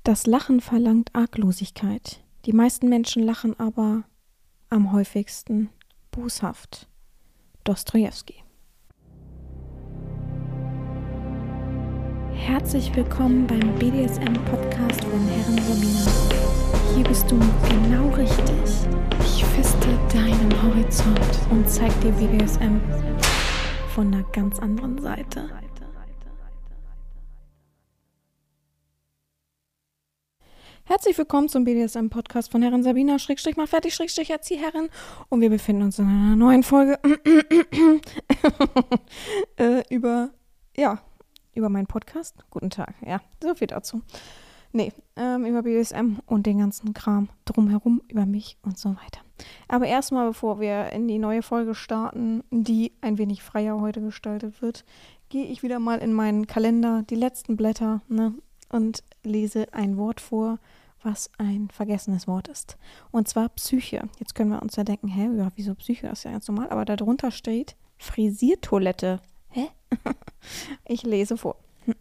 Das Lachen verlangt Arglosigkeit. Die meisten Menschen lachen aber am häufigsten boshaft. Dostojewski. Herzlich willkommen beim BDSM-Podcast von Herren Sabina. Hier bist du genau richtig. Ich feste deinen Horizont und zeig dir BDSM von einer ganz anderen Seite. Herzlich willkommen zum BDSM-Podcast von Herren Sabina, /mal fertig, Erzieherin. Und wir befinden uns in einer neuen Folge über meinen Podcast. Guten Tag, ja, so viel dazu. Über BDSM und den ganzen Kram drumherum, über mich und so weiter. Aber erstmal, bevor wir in die neue Folge starten, die ein wenig freier heute gestaltet wird, gehe ich wieder mal in meinen Kalender, die letzten Blätter, und lese ein Wort vor, was ein vergessenes Wort ist. Und zwar Psyche. Jetzt können wir uns ja denken, wieso Psyche? Das ist ja ganz normal. Aber darunter steht Frisiertoilette. Hä? Ich lese vor.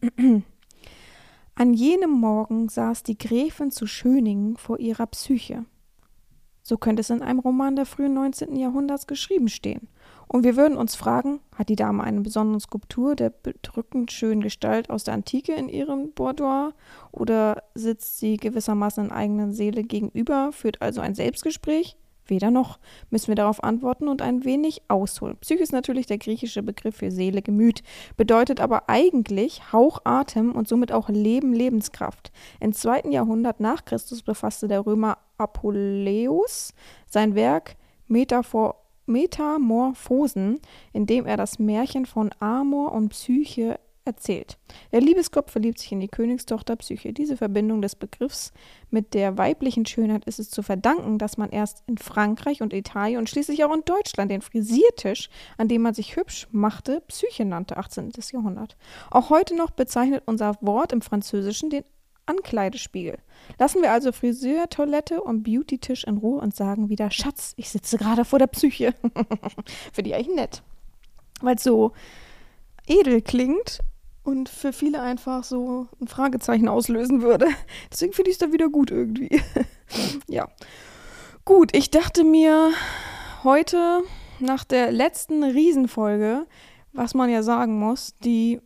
An jenem Morgen saß die Gräfin zu Schöningen vor ihrer Psyche. So könnte es in einem Roman der frühen 19. Jahrhunderts geschrieben stehen. Und wir würden uns fragen, hat die Dame eine besondere Skulptur der bedrückend schönen Gestalt aus der Antike in ihrem Boudoir oder sitzt sie gewissermaßen in eigener Seele gegenüber, führt also ein Selbstgespräch? Weder noch, müssen wir darauf antworten und ein wenig ausholen. Psyche ist natürlich der griechische Begriff für Seele, Gemüt, bedeutet aber eigentlich Hauch, Atem und somit auch Leben, Lebenskraft. Im 2. Jahrhundert nach Christus befasste der Römer Apuleius sein Werk Metamorphosen, in dem er das Märchen von Amor und Psyche erzählt. Der Liebesgott verliebt sich in die Königstochter Psyche. Diese Verbindung des Begriffs mit der weiblichen Schönheit ist es zu verdanken, dass man erst in Frankreich und Italien und schließlich auch in Deutschland den Frisiertisch, an dem man sich hübsch machte, Psyche nannte, 18. Jahrhundert. Auch heute noch bezeichnet unser Wort im Französischen den Ankleidespiegel. Lassen wir also Friseurtoilette und Beauty-Tisch in Ruhe und sagen wieder, Schatz, ich sitze gerade vor der Psyche. Finde ich eigentlich nett. Weil es so edel klingt und für viele einfach so ein Fragezeichen auslösen würde. Deswegen finde ich es da wieder gut irgendwie. Ja. Gut, ich dachte mir heute nach der letzten Riesenfolge, was man ja sagen muss, die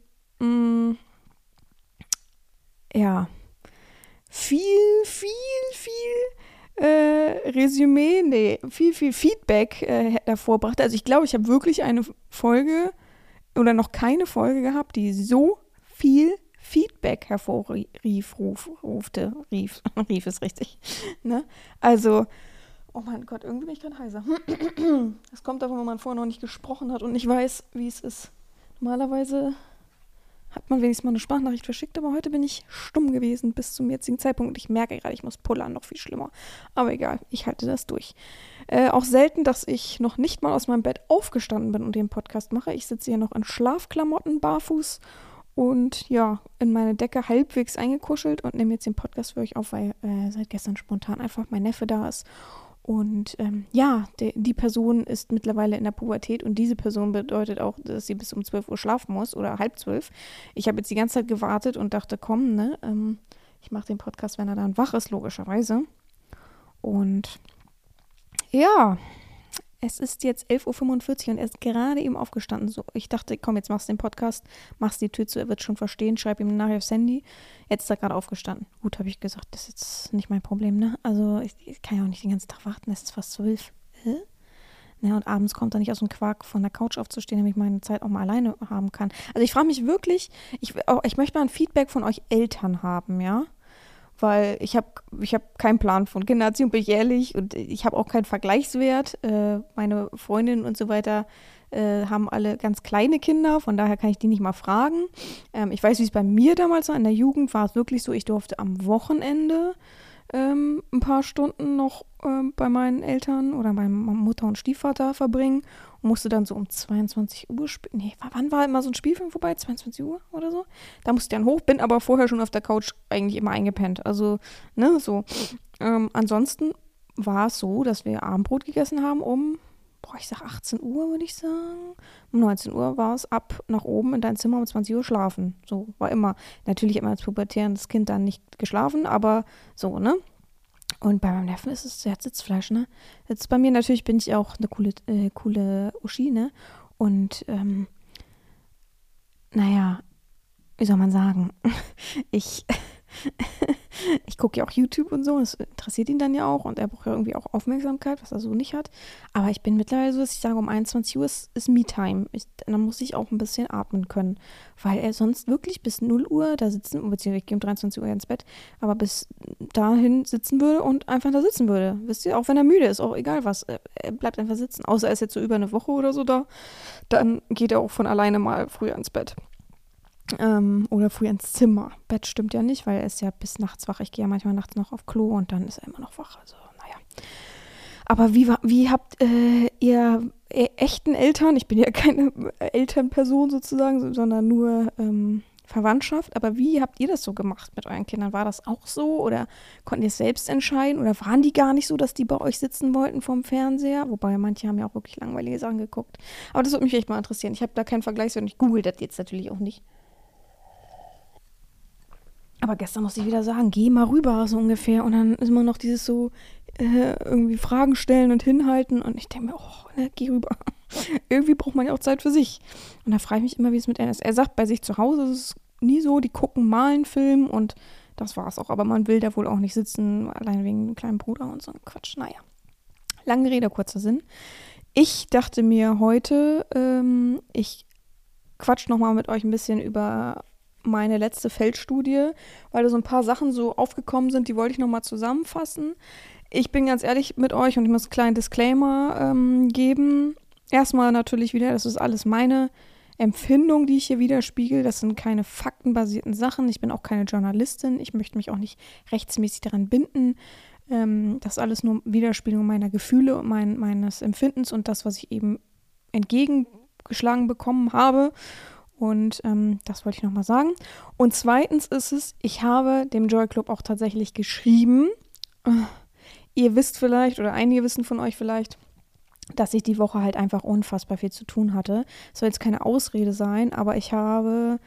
viel Feedback hervorbrachte. Also ich glaube, ich habe wirklich eine Folge oder noch keine Folge gehabt, die so viel Feedback rief ist richtig. Ne? Also, oh mein Gott, irgendwie bin ich gerade heiser. Das kommt davon, wenn man vorher noch nicht gesprochen hat und nicht weiß, wie es ist. Normalerweise hat man wenigstens mal eine Sprachnachricht verschickt, aber heute bin ich stumm gewesen bis zum jetzigen Zeitpunkt. Ich merke gerade, ich muss pullern, noch viel schlimmer. Aber egal, ich halte das durch. Auch selten, dass ich noch nicht mal aus meinem Bett aufgestanden bin und den Podcast mache. Ich sitze hier noch in Schlafklamotten, barfuß und in meine Decke halbwegs eingekuschelt und nehme jetzt den Podcast für euch auf, weil seit gestern spontan einfach mein Neffe da ist. Und die Person ist mittlerweile in der Pubertät und diese Person bedeutet auch, dass sie bis um 12 Uhr schlafen muss oder 11:30. Ich habe jetzt die ganze Zeit gewartet und dachte, komm, ich mache den Podcast, wenn er dann wach ist, logischerweise. Und ja, es ist jetzt 11:45 Uhr und er ist gerade eben aufgestanden. So, ich dachte, komm, jetzt machst du den Podcast, machst die Tür zu, er wird schon verstehen, schreib ihm nachher aufs Handy. Jetzt ist er gerade aufgestanden. Gut, habe ich gesagt, das ist jetzt nicht mein Problem, ne? Also ich kann ja auch nicht den ganzen Tag warten, es ist fast 12. Und abends kommt er nicht aus dem Quark von der Couch aufzustehen, damit ich meine Zeit auch mal alleine haben kann. Also ich frage mich wirklich, ich möchte mal ein Feedback von euch Eltern haben, ja? Weil ich hab keinen Plan von Kindererziehung, bin ich ehrlich, und ich habe auch keinen Vergleichswert. Meine Freundinnen und so weiter haben alle ganz kleine Kinder, von daher kann ich die nicht mal fragen. Ich weiß, wie es bei mir damals war. In der Jugend war es wirklich so, ich durfte am Wochenende ein paar Stunden noch bei meinen Eltern oder meiner Mutter und Stiefvater verbringen und musste dann so um 22 Uhr spielen. Nee, wann war immer so ein Spielfilm vorbei? 22 Uhr oder so? Da musste ich dann hoch, bin aber vorher schon auf der Couch eigentlich immer eingepennt. Also, so. Ansonsten war es so, dass wir Abendbrot gegessen haben um ich sag 18 Uhr, würde ich sagen. Um 19 Uhr war es ab nach oben in dein Zimmer, um 20 Uhr schlafen. So, war immer. Natürlich immer als pubertärendes Kind dann nicht geschlafen, aber so, ne? Und bei meinem Neffen ist es, der hat Sitzfleisch, ne? Jetzt bei mir natürlich bin ich auch eine coole Uschi, ne? Und, naja, wie soll man sagen? Ich ich gucke ja auch YouTube und so, das interessiert ihn dann ja auch und er braucht ja irgendwie auch Aufmerksamkeit, was er so nicht hat. Aber ich bin mittlerweile so, dass ich sage, um 21 Uhr ist Me-Time. Dann muss ich auch ein bisschen atmen können, weil er sonst wirklich bis 0 Uhr da sitzen, beziehungsweise ich gehe um 23 Uhr ins Bett, aber bis dahin sitzen würde und einfach da sitzen würde. Wisst ihr, auch wenn er müde ist, auch egal was, er bleibt einfach sitzen. Außer er ist jetzt so über eine Woche oder so da, dann geht er auch von alleine mal früher ins Bett. Oder früh ins Zimmer. Bett stimmt ja nicht, weil er ist ja bis nachts wach. Ich gehe ja manchmal nachts noch auf Klo und dann ist er immer noch wach. Also, naja. Aber wie habt ihr echten Eltern, ich bin ja keine Elternperson sozusagen, sondern nur Verwandtschaft, aber wie habt ihr das so gemacht mit euren Kindern? War das auch so oder konnten ihr es selbst entscheiden oder waren die gar nicht so, dass die bei euch sitzen wollten vorm Fernseher? Wobei manche haben ja auch wirklich langweilige Sachen geguckt. Aber das würde mich echt mal interessieren. Ich habe da keinen Vergleichswert und ich google das jetzt natürlich auch nicht. Aber gestern musste ich wieder sagen, geh mal rüber, so ungefähr. Und dann ist immer noch dieses so, irgendwie Fragen stellen und hinhalten. Und ich denke mir, oh, ne, geh rüber. Irgendwie braucht man ja auch Zeit für sich. Und da frage ich mich immer, wie es mit er ist. Er sagt, bei sich zu Hause ist es nie so, die gucken mal einen Film und das war's auch. Aber man will da wohl auch nicht sitzen, allein wegen dem kleinen Bruder und so ein Quatsch. Naja, lange Rede, kurzer Sinn. Ich dachte mir heute, ich quatsch nochmal mit euch ein bisschen über meine letzte Feldstudie, weil da so ein paar Sachen so aufgekommen sind, die wollte ich nochmal zusammenfassen. Ich bin ganz ehrlich mit euch und ich muss einen kleinen Disclaimer geben. Erstmal natürlich wieder, das ist alles meine Empfindung, die ich hier widerspiegel. Das sind keine faktenbasierten Sachen. Ich bin auch keine Journalistin. Ich möchte mich auch nicht rechtsmäßig daran binden. Das ist alles nur Widerspiegelung meiner Gefühle und meines Empfindens und das, was ich eben entgegengeschlagen bekommen habe. Und das wollte ich nochmal sagen. Und zweitens ist es, ich habe dem Joy Club auch tatsächlich geschrieben. Ihr wisst vielleicht, oder einige wissen von euch vielleicht, dass ich die Woche halt einfach unfassbar viel zu tun hatte. Es soll jetzt keine Ausrede sein, aber ich habe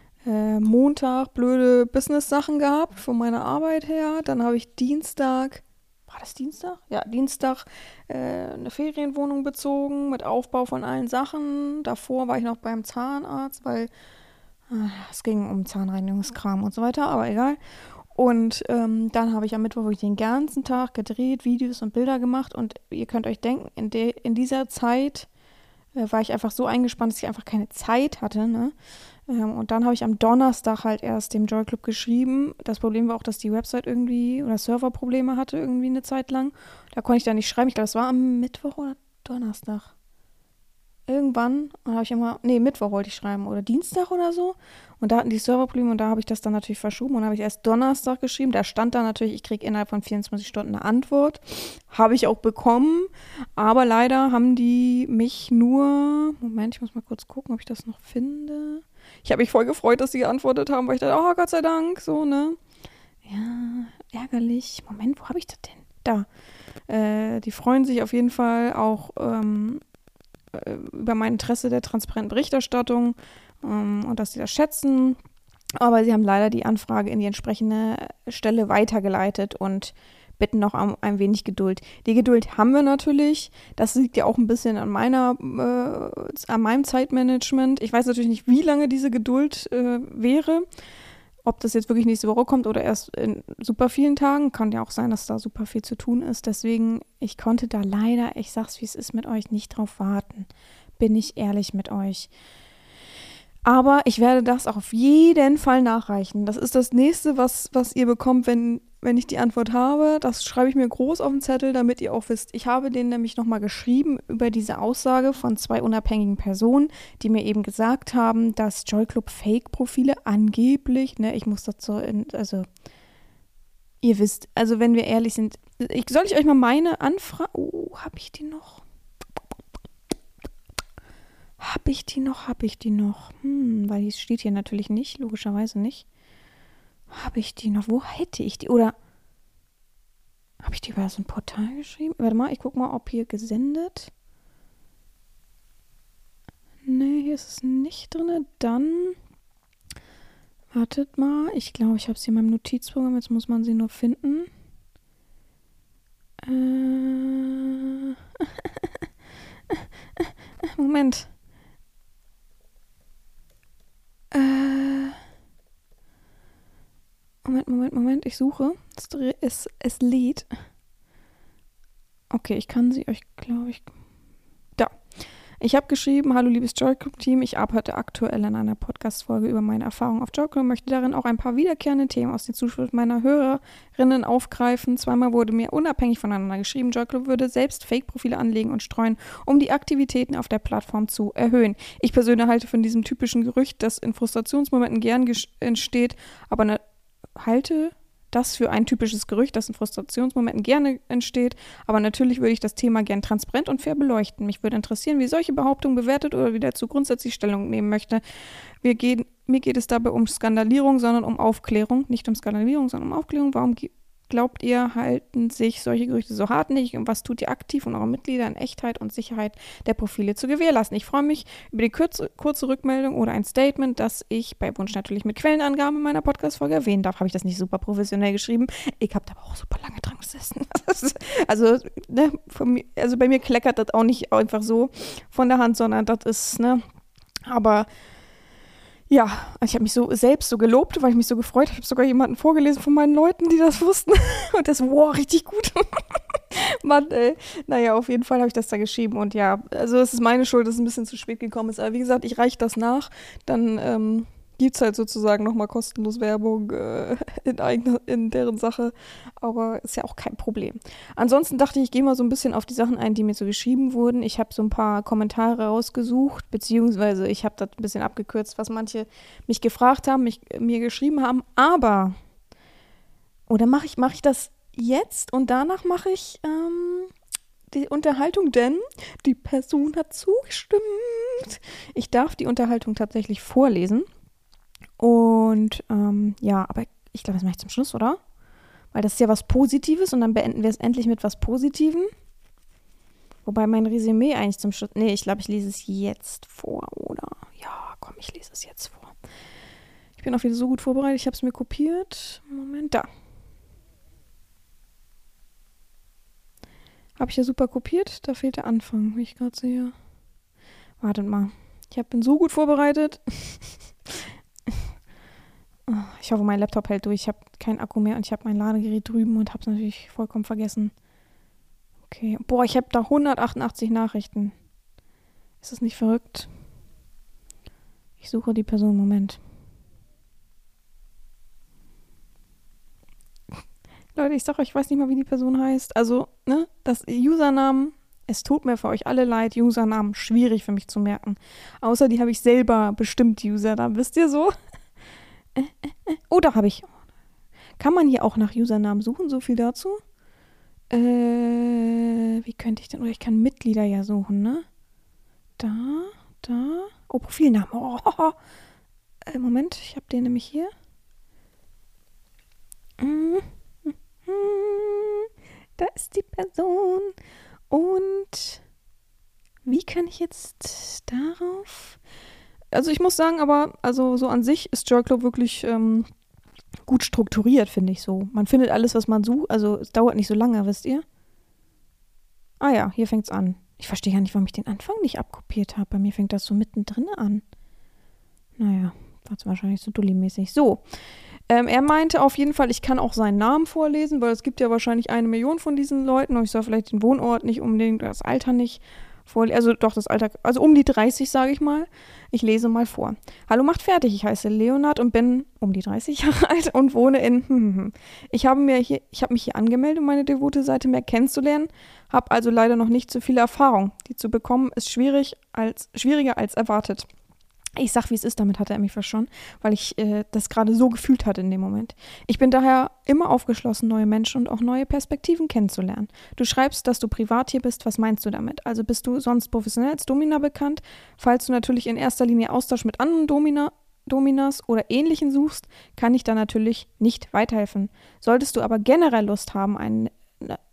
Montag blöde Business-Sachen gehabt von meiner Arbeit her. Dann habe ich Dienstag, war das Dienstag? Ja, Dienstag eine Ferienwohnung bezogen mit Aufbau von allen Sachen. Davor war ich noch beim Zahnarzt, weil es ging um Zahnreinigungskram und so weiter, aber egal. Und dann habe ich am Mittwoch wirklich den ganzen Tag gedreht, Videos und Bilder gemacht. Und ihr könnt euch denken, in dieser Zeit war ich einfach so eingespannt, dass ich einfach keine Zeit hatte. Ne? Und dann habe ich am Donnerstag halt erst dem Joy Club geschrieben. Das Problem war auch, dass die Website irgendwie oder Serverprobleme hatte irgendwie eine Zeit lang. Da konnte ich da nicht schreiben. Ich glaube, es war am Mittwoch oder Donnerstag. Irgendwann habe ich immer, Mittwoch wollte ich schreiben oder Dienstag oder so. Und da hatten die Serverprobleme und da habe ich das dann natürlich verschoben und habe ich erst Donnerstag geschrieben. Da stand dann natürlich, ich kriege innerhalb von 24 Stunden eine Antwort. Habe ich auch bekommen, aber leider haben die mich nur, Moment, ich muss mal kurz gucken, ob ich das noch finde. Ich habe mich voll gefreut, dass sie geantwortet haben, weil ich dachte, oh Gott sei Dank, so, ne? Ja, ärgerlich. Moment, wo habe ich das denn? Da. Die freuen sich auf jeden Fall auch über mein Interesse der transparenten Berichterstattung und dass sie das schätzen. Aber sie haben leider die Anfrage in die entsprechende Stelle weitergeleitet und bitten noch um ein wenig Geduld. Die Geduld haben wir natürlich. Das liegt ja auch ein bisschen an meinem Zeitmanagement. Ich weiß natürlich nicht, wie lange diese Geduld wäre. Ob das jetzt wirklich nächste Woche kommt oder erst in super vielen Tagen. Kann ja auch sein, dass da super viel zu tun ist. Deswegen, ich konnte da leider, ich sag's wie es ist, mit euch nicht drauf warten. Bin ich ehrlich mit euch. Aber ich werde das auf jeden Fall nachreichen. Das ist das Nächste, was ihr bekommt, wenn ich die Antwort habe. Das schreibe ich mir groß auf den Zettel, damit ihr auch wisst. Ich habe denen nämlich nochmal geschrieben über diese Aussage von 2 unabhängigen Personen, die mir eben gesagt haben, dass Joy Club Fake-Profile angeblich, ne, ich muss dazu, also ihr wisst, also wenn wir ehrlich sind, soll ich euch mal meine Anfrage, habe ich die noch? Habe ich die noch? Weil die steht hier natürlich nicht, logischerweise nicht. Habe ich die noch? Wo hätte ich die? Oder habe ich die über so ein Portal geschrieben? Warte mal, ich gucke mal, ob hier gesendet. Nee, hier ist es nicht drin. Dann, wartet mal. Ich glaube, ich habe sie in meinem Notizprogramm. Jetzt muss man sie nur finden. Moment. Moment. Ich suche. Es lädt. Okay, ich kann sie euch, glaube ich... Da. Ich habe geschrieben, hallo liebes Joy-Club-Team, ich arbeite aktuell an einer Podcast-Folge über meine Erfahrungen auf Joy-Club und möchte darin auch ein paar wiederkehrende Themen aus den Zuschriften meiner Hörerinnen aufgreifen. Zweimal wurde mir unabhängig voneinander geschrieben, Joy-Club würde selbst Fake-Profile anlegen und streuen, um die Aktivitäten auf der Plattform zu erhöhen. Ich persönlich halte von diesem typischen Gerücht, das in Frustrationsmomenten gern entsteht, aber halte das für ein typisches Gerücht, das in Frustrationsmomenten gerne entsteht, aber natürlich würde ich das Thema gern transparent und fair beleuchten. Mich würde interessieren, wie solche Behauptungen bewertet oder wie dazu grundsätzlich Stellung nehmen möchte. Mir geht es dabei um Skandalierung, sondern um Aufklärung. Nicht um Skandalierung, sondern um Aufklärung. Warum glaubt ihr, halten sich solche Gerüchte so hartnäckig und was tut ihr aktiv, um eure Mitglieder in Echtheit und Sicherheit der Profile zu gewährleisten? Ich freue mich über die kurze Rückmeldung oder ein Statement, das ich bei Wunsch natürlich mit Quellenangaben in meiner Podcast-Folge erwähnen darf. Habe ich das nicht super professionell geschrieben? Ich habe da aber auch super lange dran gesessen. Also bei mir kleckert das auch nicht einfach so von der Hand, sondern das ist, aber ja, ich habe mich selbst so gelobt, weil ich mich so gefreut habe. Ich habe sogar jemanden vorgelesen von meinen Leuten, die das wussten. Und das, wow, richtig gut. Mann, ey. Naja, auf jeden Fall habe ich das da geschrieben. Und ja, also es ist meine Schuld, dass es ein bisschen zu spät gekommen ist. Aber wie gesagt, ich reiche das nach. Dann gibt es halt sozusagen nochmal kostenlos Werbung in deren Sache. Aber ist ja auch kein Problem. Ansonsten dachte ich gehe mal so ein bisschen auf die Sachen ein, die mir so geschrieben wurden. Ich habe so ein paar Kommentare rausgesucht, beziehungsweise ich habe das ein bisschen abgekürzt, was manche mich gefragt haben, mir geschrieben haben. Aber, oder mache ich das jetzt und danach mache ich die Unterhaltung, denn die Person hat zugestimmt. Ich darf die Unterhaltung tatsächlich vorlesen. Und ja, aber ich glaube, das mache ich zum Schluss, oder? Weil das ist ja was Positives und dann beenden wir es endlich mit was Positivem. Wobei mein Resümee eigentlich zum Schluss... Nee, ich glaube, ich lese es jetzt vor, oder? Ja, komm, ich lese es jetzt vor. Ich bin auch wieder so gut vorbereitet. Ich habe es mir kopiert. Moment, da. Habe ich ja super kopiert. Da fehlt der Anfang, wie ich gerade sehe. Wartet mal. Bin so gut vorbereitet. Ich hoffe, mein Laptop hält durch. Ich habe keinen Akku mehr und ich habe mein Ladegerät drüben und habe es natürlich vollkommen vergessen. Okay. Boah, ich habe da 188 Nachrichten. Ist das nicht verrückt? Ich suche die Person. Moment. Leute, ich sag euch, ich weiß nicht mal, wie die Person heißt. Also, das Usernamen, es tut mir für euch alle leid, Usernamen schwierig für mich zu merken. Außer die habe ich selber bestimmt, die Usernamen. Wisst ihr so? Oh, da habe ich. Kann man hier auch nach Usernamen suchen? So viel dazu. Wie könnte ich denn? Oder ich kann Mitglieder ja suchen, ne? Da. Oh, Profilnamen. Oh. Moment, ich habe den nämlich hier. Da ist die Person. Und wie kann ich jetzt darauf... Also ich muss sagen, aber also so an sich ist Joy Club wirklich gut strukturiert, finde ich so. Man findet alles, was man sucht. Also es dauert nicht so lange, wisst ihr? Ah ja, hier fängt's an. Ich verstehe gar nicht, warum ich den Anfang nicht abkopiert habe. Bei mir fängt das so mittendrin an. Naja, war es wahrscheinlich so dulli-mäßig. So, er meinte auf jeden Fall, ich kann auch seinen Namen vorlesen, weil es gibt ja wahrscheinlich 1 Million von diesen Leuten und ich soll vielleicht den Wohnort nicht unbedingt, das Alter nicht vorlesen, also doch das Alter, also um die 30, sage ich mal. Ich lese mal vor. Hallo, macht fertig. Ich heiße Leonard und bin um die 30 Jahre alt und wohne in Ich habe mich hier angemeldet, um meine devote Seite mehr kennenzulernen, habe also leider noch nicht so viele Erfahrung. Die zu bekommen ist schwieriger als erwartet. Ich sag, wie es ist, damit hatte er mich verschonen, weil ich das gerade so gefühlt hatte in dem Moment. Ich bin daher immer aufgeschlossen, neue Menschen und auch neue Perspektiven kennenzulernen. Du schreibst, dass du privat hier bist. Was meinst du damit? Also bist du sonst professionell als Domina bekannt? Falls du natürlich in erster Linie Austausch mit anderen Dominas oder Ähnlichen suchst, kann ich da natürlich nicht weiterhelfen. Solltest du aber generell Lust haben,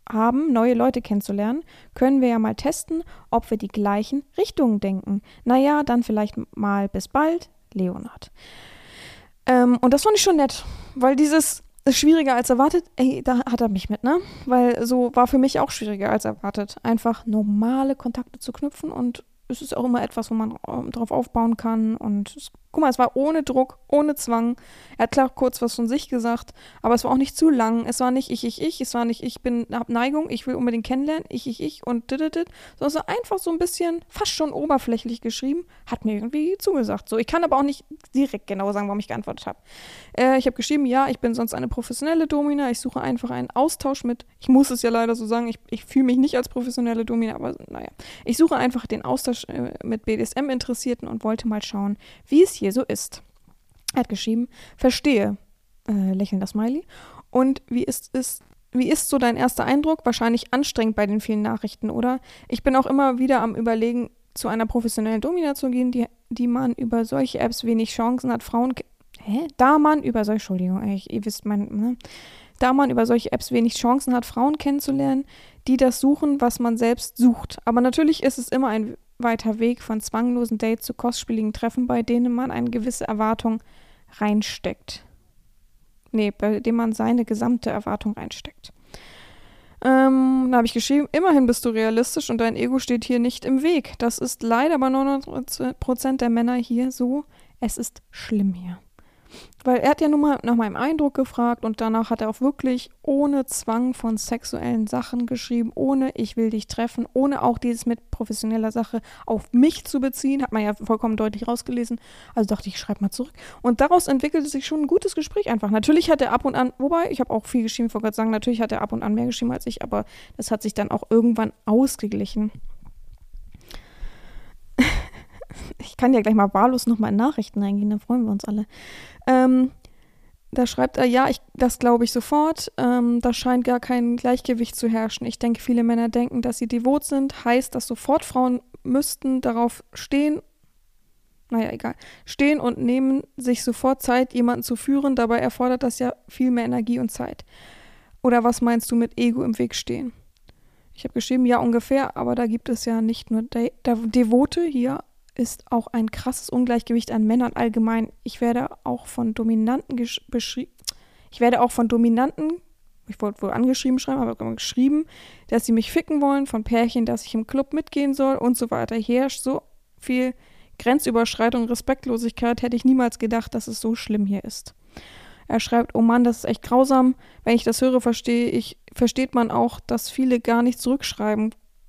haben, neue Leute kennenzulernen, können wir ja mal testen, ob wir die gleichen Richtungen denken. Naja, dann vielleicht mal bis bald, Leonard. Und das fand ich schon nett, weil dieses ist schwieriger als erwartet, da hat er mich mit, ne? Weil so war für mich auch schwieriger als erwartet, einfach normale Kontakte zu knüpfen und es ist auch immer etwas, wo man drauf aufbauen kann und guck mal, es war ohne Druck, ohne Zwang. Er hat klar kurz was von sich gesagt, aber es war auch nicht zu lang. Es war nicht ich, es war nicht hab Neigung, ich will unbedingt kennenlernen, ich und sondern es war einfach so ein bisschen fast schon oberflächlich geschrieben, hat mir irgendwie zugesagt. So, ich kann aber auch nicht direkt genau sagen, warum ich geantwortet habe. Ich habe geschrieben, ja, ich bin sonst eine professionelle Domina, ich suche einfach einen Austausch mit, ich muss es ja leider so sagen, ich fühle mich nicht als professionelle Domina, aber naja, ich suche einfach den Austausch mit BDSM-Interessierten und wollte mal schauen, wie es hier so ist. Er hat geschrieben, verstehe, lächelnder Smiley. Und wie ist so dein erster Eindruck? Wahrscheinlich anstrengend bei den vielen Nachrichten, oder? Ich bin auch immer wieder am Überlegen, zu einer professionellen Domina zu gehen, die man über solche Apps wenig Chancen hat, da man über solche Apps wenig Chancen hat, Frauen kennenzulernen, die das suchen, was man selbst sucht. Aber natürlich ist es immer ein weiter Weg von zwanglosen Dates zu kostspieligen Treffen, bei denen man eine gewisse Erwartung reinsteckt. Bei dem man seine gesamte Erwartung reinsteckt. Da habe ich geschrieben, immerhin bist du realistisch und dein Ego steht hier nicht im Weg. Das ist leider bei 99% der Männer hier so. Es ist schlimm hier. Weil er hat ja nun mal nach meinem Eindruck gefragt und danach hat er auch wirklich ohne Zwang von sexuellen Sachen geschrieben, ohne ich will dich treffen, ohne auch dieses mit professioneller Sache auf mich zu beziehen, hat man ja vollkommen deutlich rausgelesen. Also dachte ich, schreib mal zurück. Und daraus entwickelte sich schon ein gutes Gespräch einfach. Natürlich hat er ab und an, wobei, ich habe auch viel geschrieben, ich wollte gerade sagen, natürlich hat er ab und an mehr geschrieben als ich, aber das hat sich dann auch irgendwann ausgeglichen. Ich kann ja gleich mal wahllos nochmal in Nachrichten eingehen, dann freuen wir uns alle. Da schreibt er, ja, das glaube ich sofort. Da scheint gar kein Gleichgewicht zu herrschen. Ich denke, viele Männer denken, dass sie devot sind. Heißt, dass sofort Frauen müssten darauf stehen und nehmen sich sofort Zeit, jemanden zu führen. Dabei erfordert das ja viel mehr Energie und Zeit. Oder was meinst du mit Ego im Weg stehen? Ich habe geschrieben, ja, ungefähr, aber da gibt es ja nicht nur Devote hier, ist auch ein krasses Ungleichgewicht an Männern allgemein. Ich werde auch von Dominanten beschrieben, ich wollte wohl angeschrieben schreiben, aber geschrieben, dass sie mich ficken wollen, von Pärchen, dass ich im Club mitgehen soll und so weiter. Hier herrscht so viel Grenzüberschreitung, Respektlosigkeit, hätte ich niemals gedacht, dass es so schlimm hier ist. Er schreibt, oh Mann, das ist echt grausam. Wenn ich das höre, versteht man auch, dass viele gar nicht zurückschreiben.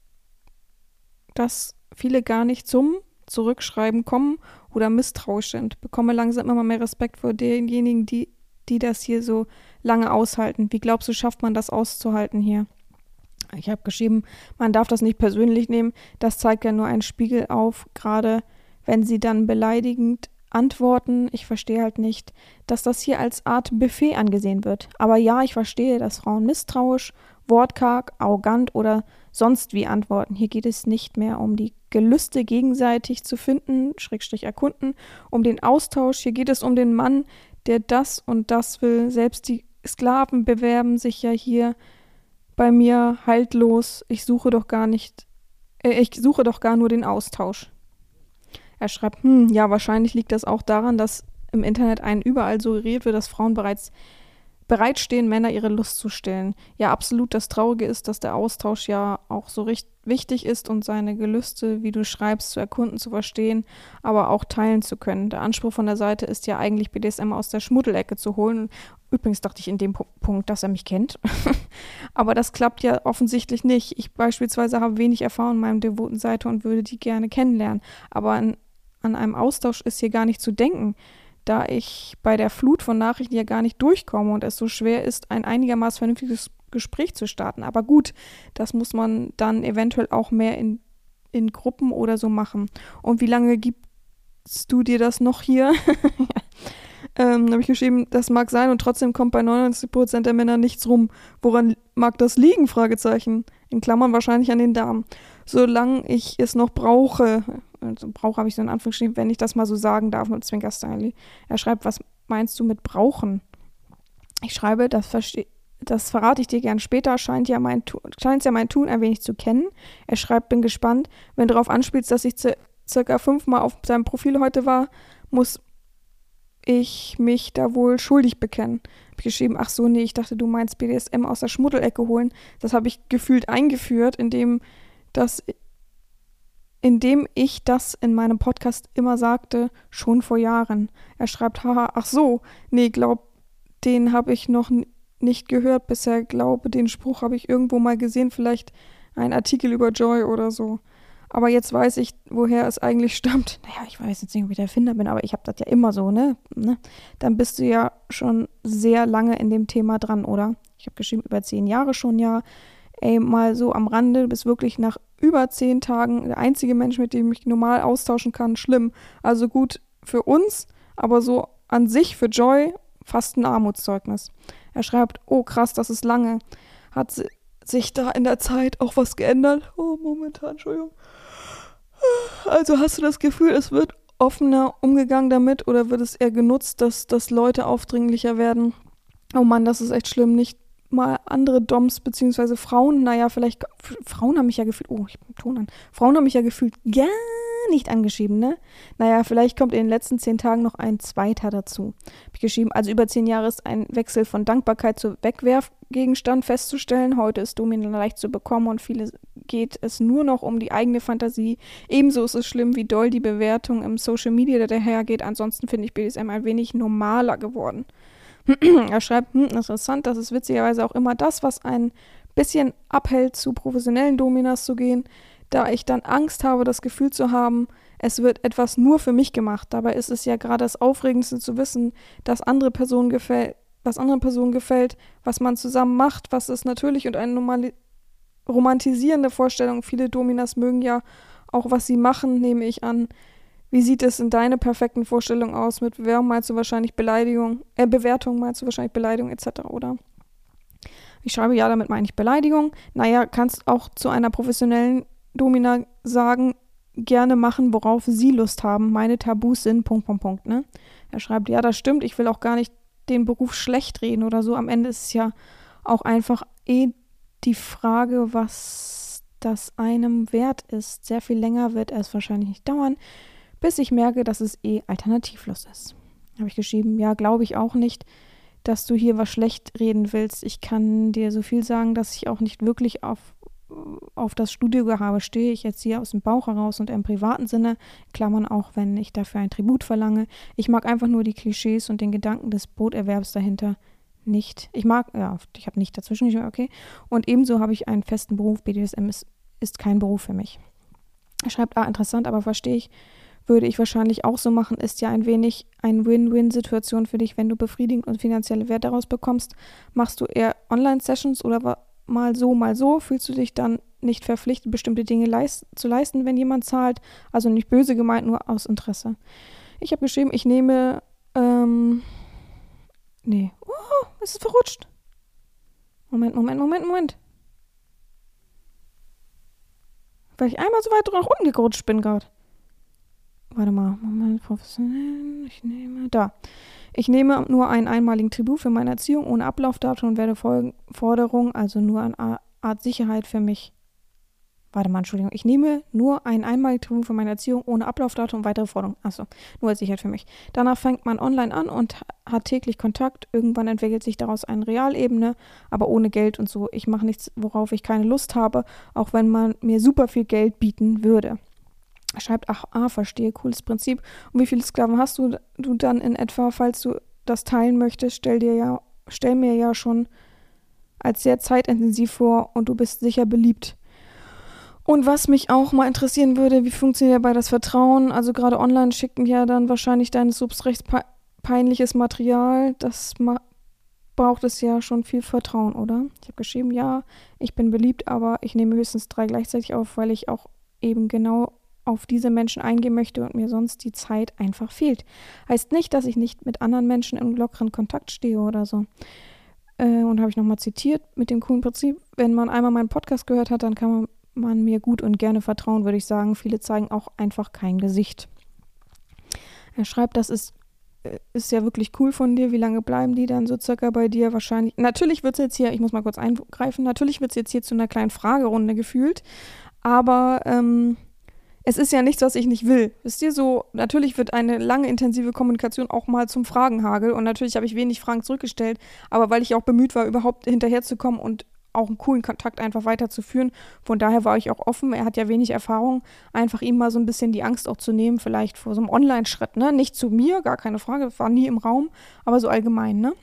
Dass viele gar nicht zum Zurückschreiben kommen oder misstrauisch sind. Bekomme langsam immer mehr Respekt vor denjenigen, die das hier so lange aushalten. Wie glaubst du, schafft man das auszuhalten hier? Ich habe geschrieben, man darf das nicht persönlich nehmen. Das zeigt ja nur einen Spiegel auf, gerade wenn sie dann beleidigend antworten. Ich verstehe halt nicht, dass das hier als Art Buffet angesehen wird. Aber ja, ich verstehe, dass Frauen misstrauisch, wortkarg, arrogant oder sonst wie antworten. Hier geht es nicht mehr um die Gelüste gegenseitig zu finden, / erkunden, um den Austausch. Hier geht es um den Mann, der das und das will. Selbst die Sklaven bewerben sich ja hier bei mir haltlos. Ich suche doch gar nur den Austausch. Er schreibt, ja, wahrscheinlich liegt das auch daran, dass im Internet einen überall suggeriert wird, dass Frauen bereitstehen, Männer ihre Lust zu stillen. Ja, absolut. Das Traurige ist, dass der Austausch ja auch so wichtig ist und seine Gelüste, wie du schreibst, zu erkunden, zu verstehen, aber auch teilen zu können. Der Anspruch von der Seite ist ja eigentlich, BDSM aus der Schmuddelecke zu holen. Übrigens dachte ich in dem Punkt, dass er mich kennt. Aber das klappt ja offensichtlich nicht. Ich beispielsweise habe wenig Erfahrung in meinem devoten Seite und würde die gerne kennenlernen. Aber an einem Austausch ist hier gar nicht zu denken, da ich bei der Flut von Nachrichten ja gar nicht durchkomme und es so schwer ist, ein einigermaßen vernünftiges Gespräch zu starten. Aber gut, das muss man dann eventuell auch mehr in Gruppen oder so machen. Und wie lange gibst du dir das noch hier? Habe ich geschrieben, das mag sein und trotzdem kommt bei 99% der Männer nichts rum. Woran mag das liegen? Fragezeichen. In Klammern wahrscheinlich an den Damen. Solange ich es noch brauche, also brauche habe ich so in Anführungsstrichen, wenn ich das mal so sagen darf mit Zwinker-Style. Er schreibt, was meinst du mit brauchen? Ich schreibe, das verrate ich dir gern später, scheint ja mein Tun ein wenig zu kennen. Er schreibt, bin gespannt. Wenn du darauf anspielst, dass ich circa 5-mal auf seinem Profil heute war, muss ich mich da wohl schuldig bekennen. Hab ich geschrieben, ach so, nee, ich dachte, du meinst BDSM aus der Schmuddelecke holen. Das habe ich gefühlt eingeführt, indem ich das in meinem Podcast immer sagte, schon vor Jahren. Er schreibt, haha, ach so, nee, den habe ich noch nicht gehört bisher. Glaube, den Spruch habe ich irgendwo mal gesehen, vielleicht ein Artikel über Joy oder so. Aber jetzt weiß ich, woher es eigentlich stammt. Naja, ich weiß jetzt nicht, ob ich der Erfinder bin, aber ich habe das ja immer so, ne? Dann bist du ja schon sehr lange in dem Thema dran, oder? Ich habe geschrieben, über 10 Jahre schon, ja. Ey, mal so am Rande, du bist wirklich nach über 10 Tagen der einzige Mensch, mit dem ich mich normal austauschen kann. Schlimm. Also gut für uns, aber so an sich für Joy fast ein Armutszeugnis. Er schreibt, oh krass, das ist lange. Hat sich da in der Zeit auch was geändert? Oh, momentan, Entschuldigung. Also hast du das Gefühl, es wird offener umgegangen damit oder wird es eher genutzt, dass Leute aufdringlicher werden? Oh Mann, das ist echt schlimm. Nicht mal andere Doms bzw. Frauen, naja, vielleicht, Frauen haben mich ja gefühlt, oh, ich bin Ton an. Frauen haben mich ja gefühlt gar nicht angeschrieben, ne? Naja, vielleicht kommt in den letzten 10 Tagen noch ein zweiter dazu. Hab ich geschrieben, also über 10 Jahre ist ein Wechsel von Dankbarkeit zu Wegwerfgegenstand festzustellen. Heute ist Domina leicht zu bekommen und viele geht es nur noch um die eigene Fantasie. Ebenso ist es schlimm, wie doll die Bewertung im Social Media dahergeht. Ansonsten finde ich BDSM ein wenig normaler geworden. Er schreibt, interessant, das ist witzigerweise auch immer das, was ein bisschen abhält, zu professionellen Dominas zu gehen, da ich dann Angst habe, das Gefühl zu haben, es wird etwas nur für mich gemacht. Dabei ist es ja gerade das Aufregendste zu wissen, dass andere Personen gefällt, was man zusammen macht, was ist natürlich und eine romantisierende Vorstellung. Viele Dominas mögen ja auch, was sie machen, nehme ich an. Wie sieht es in deiner perfekten Vorstellung aus? Mit Bewerbung meinst du wahrscheinlich Bewertung meinst du wahrscheinlich Beleidigung etc., oder? Ich schreibe, ja, damit meine ich Beleidigung. Naja, kannst auch zu einer professionellen Domina sagen, gerne machen, worauf sie Lust haben. Meine Tabus sind, ne? Er schreibt, ja, das stimmt, ich will auch gar nicht den Beruf schlecht reden oder so. Am Ende ist es ja auch einfach die Frage, was das einem wert ist. Sehr viel länger wird es wahrscheinlich nicht dauern, bis ich merke, dass es alternativlos ist. Habe ich geschrieben, ja, glaube ich auch nicht, dass du hier was schlecht reden willst. Ich kann dir so viel sagen, dass ich auch nicht wirklich auf das Studiogehabe stehe. Ich erziehe aus dem Bauch heraus und im privaten Sinne, Klammern auch, wenn ich dafür ein Tribut verlange. Ich mag einfach nur die Klischees und den Gedanken des Broterwerbs dahinter nicht. Ich habe nicht dazwischen, okay. Und ebenso habe ich einen festen Beruf. BDSM ist kein Beruf für mich. Er schreibt, interessant, aber verstehe ich, würde ich wahrscheinlich auch so machen, ist ja ein wenig eine Win-Win-Situation für dich, wenn du befriedigend und finanzielle Wert daraus bekommst. Machst du eher Online-Sessions oder mal so? Fühlst du dich dann nicht verpflichtet, bestimmte Dinge zu leisten, wenn jemand zahlt? Also nicht böse gemeint, nur aus Interesse. Ich habe geschrieben, ich nehme, es ist verrutscht. Moment. Weil ich einmal so weit nach unten gerutscht bin gerade. Warte mal, Moment, professionell, ich nehme nur einen einmaligen Tribut für meine Erziehung ohne Ablaufdatum und werde Forderungen, also nur eine Art Sicherheit für mich. Warte mal, Entschuldigung, ich nehme nur einen einmaligen Tribut für meine Erziehung ohne Ablaufdatum und weitere Forderungen. Achso, nur als Sicherheit für mich. Danach fängt man online an und hat täglich Kontakt. Irgendwann entwickelt sich daraus eine Realebene, aber ohne Geld und so. Ich mache nichts, worauf ich keine Lust habe, auch wenn man mir super viel Geld bieten würde. Er schreibt, verstehe, cooles Prinzip. Und wie viele Sklaven hast du dann in etwa, falls du das teilen möchtest? Stell mir ja schon als sehr zeitintensiv vor und du bist sicher beliebt. Und was mich auch mal interessieren würde, wie funktioniert dabei das Vertrauen? Also gerade online schicken ja dann wahrscheinlich deines Subs recht peinliches Material. Das braucht es ja schon viel Vertrauen, oder? Ich habe geschrieben, ja, ich bin beliebt, aber ich nehme höchstens 3 gleichzeitig auf, weil ich auch eben genau auf diese Menschen eingehen möchte und mir sonst die Zeit einfach fehlt. Heißt nicht, dass ich nicht mit anderen Menschen im lockeren Kontakt stehe oder so. Und habe ich nochmal zitiert mit dem coolen Prinzip, wenn man einmal meinen Podcast gehört hat, dann kann man mir gut und gerne vertrauen, würde ich sagen. Viele zeigen auch einfach kein Gesicht. Er schreibt, das ist ist ja wirklich cool von dir. Wie lange bleiben die dann so circa bei dir? Wahrscheinlich. Natürlich wird es jetzt hier, ich muss mal kurz eingreifen, natürlich wird es jetzt hier zu einer kleinen Fragerunde gefühlt, aber es ist ja nichts, was ich nicht will. Wisst ihr, so, natürlich wird eine lange, intensive Kommunikation auch mal zum Fragenhagel und natürlich habe ich wenig Fragen zurückgestellt, aber weil ich auch bemüht war, überhaupt hinterherzukommen und auch einen coolen Kontakt einfach weiterzuführen. Von daher war ich auch offen. Er hat ja wenig Erfahrung. Einfach ihm mal so ein bisschen die Angst auch zu nehmen, vielleicht vor so einem Online-Schritt, ne? Nicht zu mir, gar keine Frage, war nie im Raum, aber so allgemein, ne?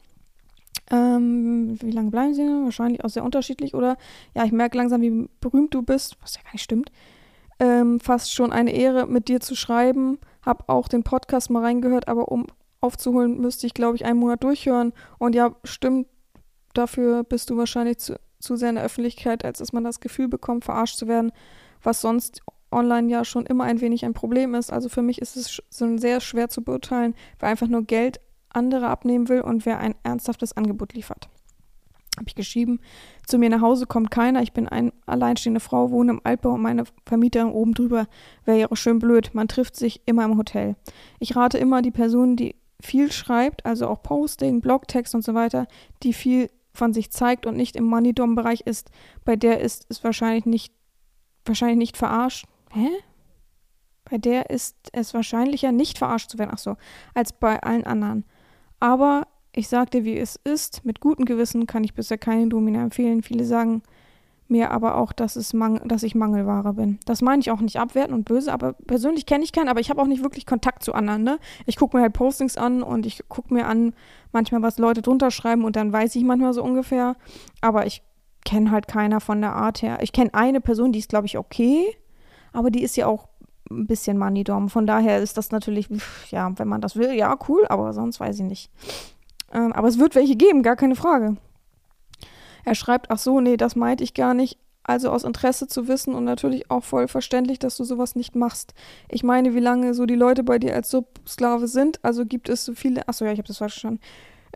Wie lange bleiben sie? Wahrscheinlich auch sehr unterschiedlich, oder? Ja, ich merke langsam, wie berühmt du bist, was ja gar nicht stimmt. Fast schon eine Ehre, mit dir zu schreiben. Hab auch den Podcast mal reingehört, aber um aufzuholen, müsste ich, glaube ich, einen Monat durchhören. Und ja, stimmt, dafür bist du wahrscheinlich zu sehr in der Öffentlichkeit, als dass man das Gefühl bekommt, verarscht zu werden, was sonst online ja schon immer ein wenig ein Problem ist. Also für mich ist es so sehr schwer zu beurteilen, wer einfach nur Geld andere abnehmen will und wer ein ernsthaftes Angebot liefert. Habe ich geschrieben, zu mir nach Hause kommt keiner, ich bin eine alleinstehende Frau, wohne im Altbau und meine Vermieterin oben drüber. Wäre ja auch schön blöd, man trifft sich immer im Hotel. Ich rate immer die Person, die viel schreibt, also auch Posting, Blogtext und so weiter, die viel von sich zeigt und nicht im Money-Dom-Bereich ist, bei der ist es wahrscheinlich nicht verarscht. Hä? Bei der ist es wahrscheinlicher, nicht verarscht zu werden, als bei allen anderen. Aber ich sag dir, wie es ist, mit gutem Gewissen kann ich bisher keine Domina empfehlen. Viele sagen mir aber auch, dass ich Mangelware bin. Das meine ich auch nicht abwertend und böse, aber persönlich kenne ich keinen, aber ich habe auch nicht wirklich Kontakt zu anderen, ne? Ich gucke mir halt Postings an und ich gucke mir an, manchmal was Leute drunter schreiben und dann weiß ich manchmal so ungefähr, aber ich kenne halt keiner von der Art her. Ich kenne eine Person, die ist, glaube ich, okay, aber die ist ja auch ein bisschen Money-Dom. Von daher ist das natürlich, ja, wenn man das will, ja, cool, aber sonst weiß ich nicht. Aber es wird welche geben, gar keine Frage. Er schreibt, ach so, nee, das meinte ich gar nicht. Also aus Interesse zu wissen und natürlich auch voll verständlich, dass du sowas nicht machst. Ich meine, wie lange so die Leute bei dir als Subsklave sind. Also gibt es so viele, achso, ja, ich habe das falsch verstanden.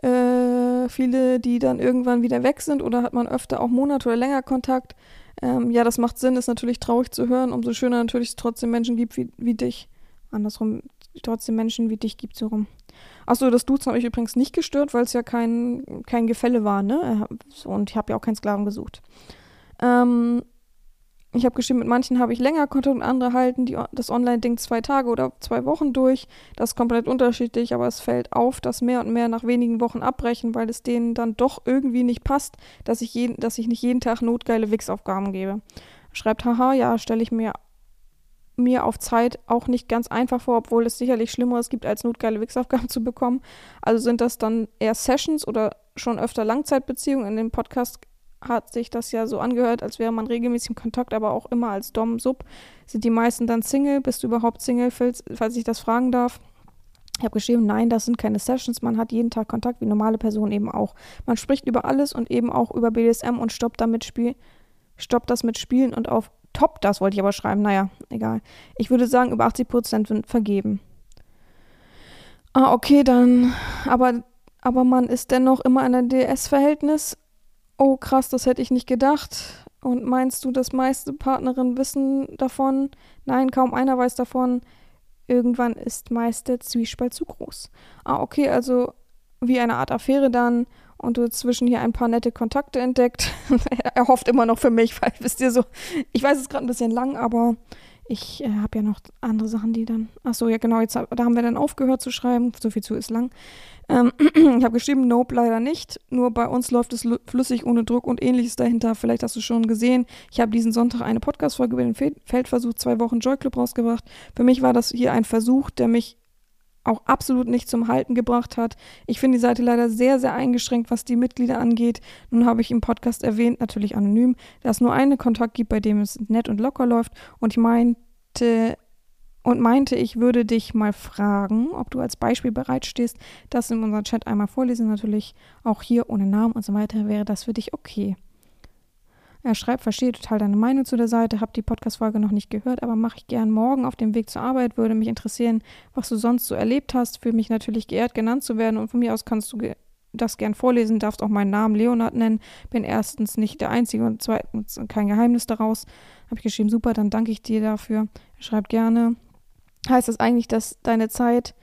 Viele, die dann irgendwann wieder weg sind oder hat man öfter auch Monate oder länger Kontakt. Ja, das macht Sinn, ist natürlich traurig zu hören. Umso schöner natürlich, dass es trotzdem Menschen gibt wie dich. Andersrum, trotzdem Menschen wie dich gibt, so rum. Achso, das Duzen habe ich übrigens nicht gestört, weil es ja kein Gefälle war, ne? Und ich habe ja auch keinen Sklaven gesucht. Ich habe geschrieben, mit manchen habe ich länger Kontakt und andere halten das Online-Ding 2 Tage oder 2 Wochen durch. Das ist komplett unterschiedlich, aber es fällt auf, dass mehr und mehr nach wenigen Wochen abbrechen, weil es denen dann doch irgendwie nicht passt, dass ich nicht jeden Tag notgeile Wix-Aufgaben gebe. Schreibt, haha, ja, stelle ich mir auf Zeit auch nicht ganz einfach vor, obwohl es sicherlich Schlimmeres gibt, als notgeile Wix-Aufgaben zu bekommen. Also sind das dann eher Sessions oder schon öfter Langzeitbeziehungen? In dem Podcast hat sich das ja so angehört, als wäre man regelmäßig im Kontakt, aber auch immer als Dom-Sub. Sind die meisten dann Single? Bist du überhaupt Single, falls ich das fragen darf? Ich habe geschrieben, nein, das sind keine Sessions. Man hat jeden Tag Kontakt, wie normale Personen eben auch. Man spricht über alles und eben auch über BDSM und stoppt das mit Spielen und auf Top, das wollte ich aber schreiben, naja, egal. Ich würde sagen, über 80% sind vergeben. Okay, dann, aber man ist dennoch immer in einem DS-Verhältnis. Oh, krass, das hätte ich nicht gedacht. Und meinst du, dass meiste Partnerinnen wissen davon? Nein, kaum einer weiß davon. Irgendwann ist meist der Zwiespalt zu groß. Okay, also wie eine Art Affäre dann und du zwischen hier ein paar nette Kontakte entdeckt. Er hofft immer noch für mich, weil, wisst ihr so, ich weiß, es ist gerade ein bisschen lang, aber ich habe ja noch andere Sachen, die dann, achso, ja genau, da haben wir dann aufgehört zu schreiben, so viel zu ist lang. Ich habe geschrieben, nope, leider nicht, nur bei uns läuft es flüssig ohne Druck und ähnliches dahinter, vielleicht hast du schon gesehen, ich habe diesen Sonntag eine Podcast-Folge über den Feldversuch 2 Wochen Joy Club rausgebracht. Für mich war das hier ein Versuch, der mich auch absolut nicht zum Halten gebracht hat. Ich finde die Seite leider sehr, sehr eingeschränkt, was die Mitglieder angeht. Nun habe ich im Podcast erwähnt, natürlich anonym, dass es nur einen Kontakt gibt, bei dem es nett und locker läuft. Und ich meinte, ich würde dich mal fragen, ob du als Beispiel bereitstehst, das in unserem Chat einmal vorlesen, natürlich auch hier ohne Namen und so weiter, wäre das für dich okay. Er schreibt, verstehe total deine Meinung zu der Seite, habe die Podcast-Folge noch nicht gehört, aber mache ich gern morgen auf dem Weg zur Arbeit, würde mich interessieren, was du sonst so erlebt hast, fühle mich natürlich geehrt, genannt zu werden und von mir aus kannst du das gern vorlesen, darfst auch meinen Namen Leonard nennen, bin erstens nicht der Einzige und zweitens kein Geheimnis daraus. Habe ich geschrieben, super, dann danke ich dir dafür. Er schreibt gerne, heißt das eigentlich, dass deine Zeit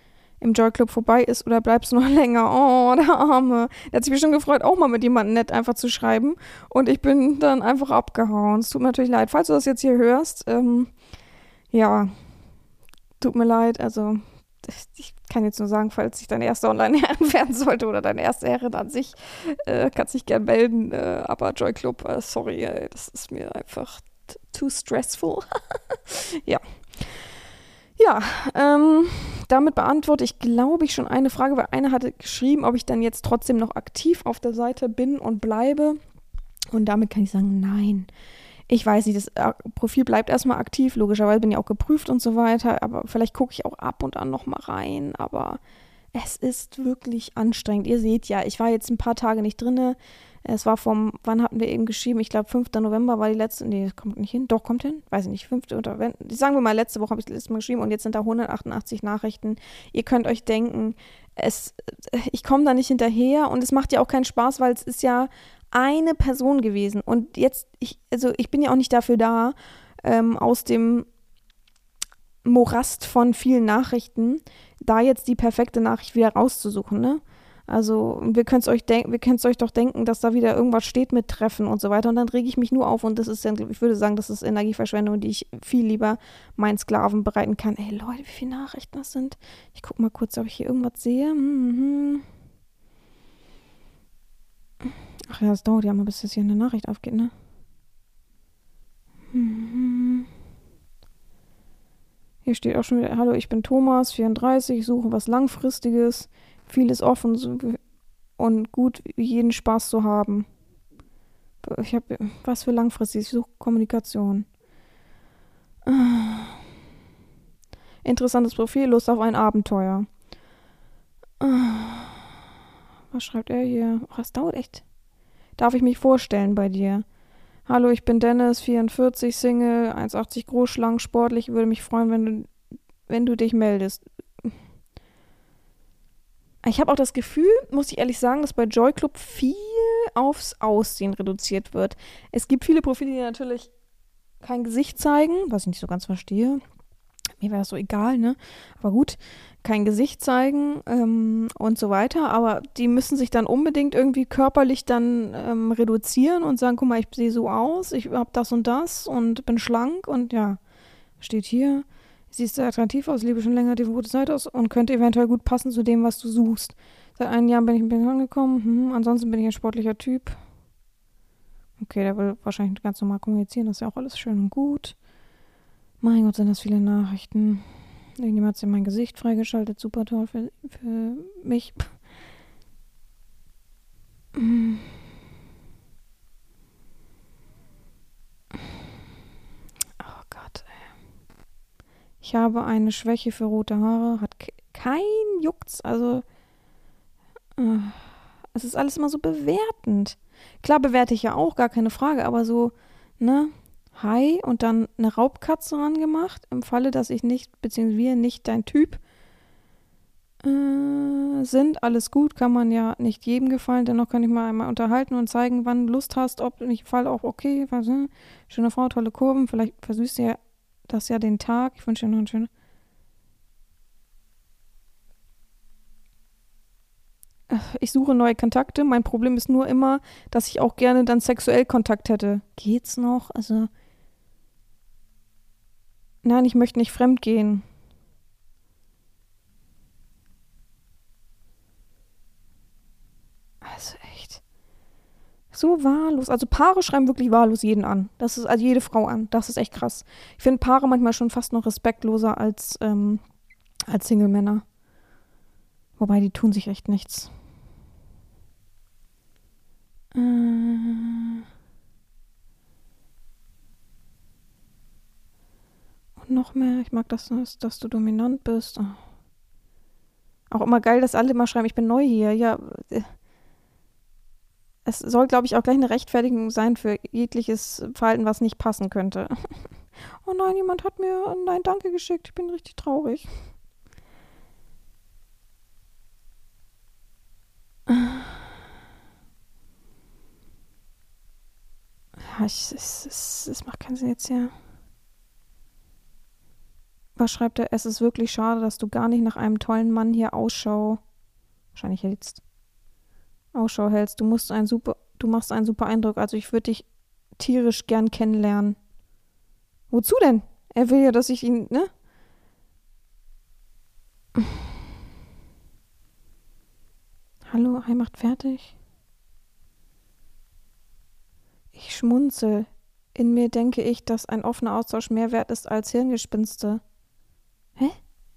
im Joy Club vorbei ist oder bleibst du noch länger? Oh, der Arme. Der hat sich bestimmt gefreut, auch mal mit jemandem nett einfach zu schreiben. Und ich bin dann einfach abgehauen. Es tut mir natürlich leid. Falls du das jetzt hier hörst, ja, tut mir leid. Also, ich kann jetzt nur sagen, falls sich dein erster Online-Herren werden sollte oder deine erste Herrin an sich, kannst dich gern melden. Aber Joy Club, sorry, das ist mir einfach too stressful. Ja. Ja, damit beantworte ich, glaube ich, schon eine Frage, weil eine hatte geschrieben, ob ich dann jetzt trotzdem noch aktiv auf der Seite bin und bleibe. Und damit kann ich sagen, nein. Ich weiß nicht, das Profil bleibt erstmal aktiv, logischerweise bin ich auch geprüft und so weiter, aber vielleicht gucke ich auch ab und an nochmal rein, aber es ist wirklich anstrengend. Ihr seht ja, ich war jetzt ein paar Tage nicht drinne. Es war wann hatten wir eben geschrieben? Ich glaube 5. November war die letzte, nee, das kommt nicht hin. Doch, kommt hin? Weiß ich nicht, 5. oder wenn, sagen wir mal, letzte Woche habe ich das letzte Mal geschrieben und jetzt sind da 188 Nachrichten. Ihr könnt euch denken, ich komme da nicht hinterher und es macht ja auch keinen Spaß, weil es ist ja eine Person gewesen und jetzt, ich bin ja auch nicht dafür da, aus dem Morast von vielen Nachrichten, da jetzt die perfekte Nachricht wieder rauszusuchen, ne? Also, wir können es euch doch denken, dass da wieder irgendwas steht mit Treffen und so weiter. Und dann rege ich mich nur auf und das ist dann, ich würde sagen, das ist Energieverschwendung, die ich viel lieber meinen Sklaven bereiten kann. Ey Leute, wie viele Nachrichten das sind. Ich gucke mal kurz, ob ich hier irgendwas sehe. Ach ja, es dauert ja mal, bis das hier eine Nachricht aufgeht, ne? Hier steht auch schon wieder, hallo, ich bin Thomas, 34, suche was Langfristiges, vieles offen und gut, jeden Spaß zu haben. Ich habe, was für langfristig, ich suche Kommunikation. Interessantes Profil, Lust auf ein Abenteuer. Was schreibt er hier? Ach, das dauert echt. Darf ich mich vorstellen bei dir? Hallo, ich bin Dennis, 44, Single, 1,80 groß, schlank, sportlich. Würde mich freuen, wenn du dich meldest. Ich habe auch das Gefühl, muss ich ehrlich sagen, dass bei Joy Club viel aufs Aussehen reduziert wird. Es gibt viele Profile, die natürlich kein Gesicht zeigen, was ich nicht so ganz verstehe. Mir wäre das so egal, ne? Aber gut, kein Gesicht zeigen und so weiter. Aber die müssen sich dann unbedingt irgendwie körperlich dann reduzieren und sagen, guck mal, ich sehe so aus, ich habe das und bin schlank und ja, steht hier, siehst sehr attraktiv aus, liebe schon länger die gute Seite aus und könnte eventuell gut passen zu dem, was du suchst. Seit 1 Jahr bin ich in Berlin angekommen, ansonsten bin ich ein sportlicher Typ. Okay, der will wahrscheinlich ganz normal kommunizieren, das ist ja auch alles schön und gut. Mein Gott, sind das viele Nachrichten. Irgendjemand hat sich mein Gesicht freigeschaltet. Super toll für mich. Oh Gott, ey. Ich habe eine Schwäche für rote Haare. Hat kein Jucks. Also, es ist alles immer so bewertend. Klar bewerte ich ja auch, gar keine Frage. Aber so, ne? Hi und dann eine Raubkatze ran gemacht. Im Falle, dass ich nicht, beziehungsweise wir nicht dein Typ sind. Alles gut, kann man ja nicht jedem gefallen. Dennoch kann ich mal einmal unterhalten und zeigen, wann du Lust hast, ob nicht Fall auch okay. Was, ne? Schöne Frau, tolle Kurven. Vielleicht versüßt dir das ja den Tag. Ich wünsche dir noch einen schönen. Ich suche neue Kontakte. Mein Problem ist nur immer, dass ich auch gerne dann sexuell Kontakt hätte. Geht's noch? Also, nein, ich möchte nicht fremd gehen. Also echt. So wahllos. Also Paare schreiben wirklich wahllos jeden an. Das ist also jede Frau an. Das ist echt krass. Ich finde Paare manchmal schon fast noch respektloser als Single-Männer. Wobei, die tun sich echt nichts. Und noch mehr. Ich mag das, dass du dominant bist. Oh. Auch immer geil, dass alle immer schreiben, ich bin neu hier. Ja, es soll, glaube ich, auch gleich eine Rechtfertigung sein für jegliches Verhalten, was nicht passen könnte. Oh nein, jemand hat mir ein Nein, danke geschickt. Ich bin richtig traurig. Ja, es macht keinen Sinn jetzt hier. Was schreibt er? Es ist wirklich schade, dass du gar nicht nach einem tollen Mann hier wahrscheinlich hältst. Ausschau hältst. Du machst einen super Eindruck. Also ich würde dich tierisch gern kennenlernen. Wozu denn? Er will ja, dass ich ihn, ne? Hallo, Hai macht fertig. Ich schmunzel. In mir denke ich, dass ein offener Austausch mehr wert ist als Hirngespinste. Hä?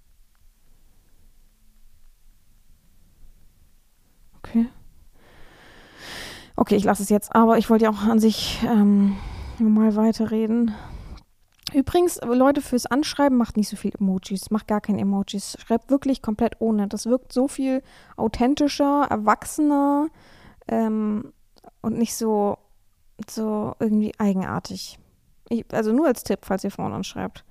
Okay. Okay, ich lasse es jetzt. Aber ich wollte ja auch an sich mal weiterreden. Übrigens, Leute, fürs Anschreiben macht nicht so viel Emojis. Macht gar keine Emojis. Schreibt wirklich komplett ohne. Das wirkt so viel authentischer, erwachsener und nicht so irgendwie eigenartig. Also nur als Tipp, falls ihr Frauen anschreibt.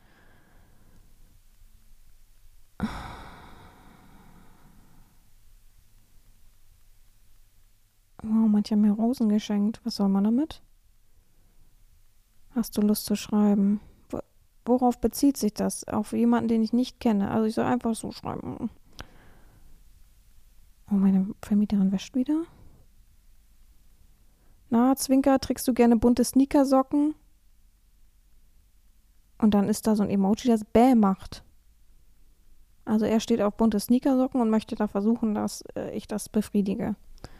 Oh, manche haben mir Rosen geschenkt. Was soll man damit? Hast du Lust zu schreiben? Worauf bezieht sich das? Auf jemanden, den ich nicht kenne. Also ich soll einfach so schreiben. Oh, meine Vermieterin wäscht wieder. Na, Zwinker, trägst du gerne bunte Sneakersocken? Und dann ist da so ein Emoji, das Bäh macht. Also er steht auf bunte Sneakersocken und möchte da versuchen, dass ich das befriedige.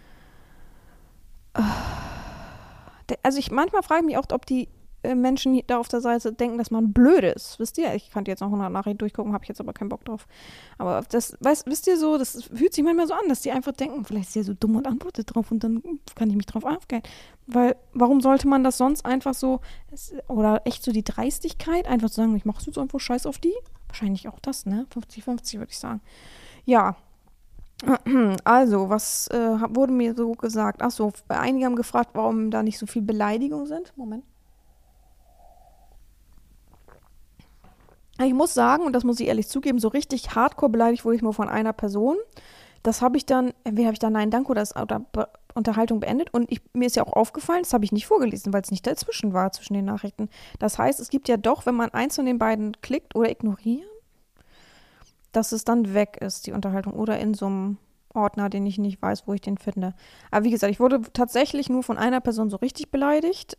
Also manchmal frage ich mich auch, ob die Menschen da auf der Seite denken, dass man blöd ist. Wisst ihr? Ich könnte jetzt noch 100 Nachrichten durchgucken, habe ich jetzt aber keinen Bock drauf. Aber wisst ihr so, das fühlt sich manchmal so an, dass die einfach denken, vielleicht ist der so dumm und antwortet drauf und dann kann ich mich drauf aufgehen. Weil, warum sollte man das sonst einfach so, oder echt so die Dreistigkeit, einfach zu sagen, ich mache jetzt einfach Scheiß auf die? Wahrscheinlich auch das, ne? 50-50 würde ich sagen. Ja. Also, was wurde mir so gesagt? Achso, einige haben gefragt, warum da nicht so viel Beleidigung sind. Moment. Ich muss sagen, und das muss ich ehrlich zugeben, so richtig hardcore beleidigt wurde ich nur von einer Person. Das habe ich dann, entweder habe ich dann Nein, Danke oder Unterhaltung beendet. Und mir ist ja auch aufgefallen, das habe ich nicht vorgelesen, weil es nicht dazwischen war, zwischen den Nachrichten. Das heißt, es gibt ja doch, wenn man eins von den beiden klickt oder ignorieren, dass es dann weg ist, die Unterhaltung. Oder in so einem Ordner, den ich nicht weiß, wo ich den finde. Aber wie gesagt, ich wurde tatsächlich nur von einer Person so richtig beleidigt.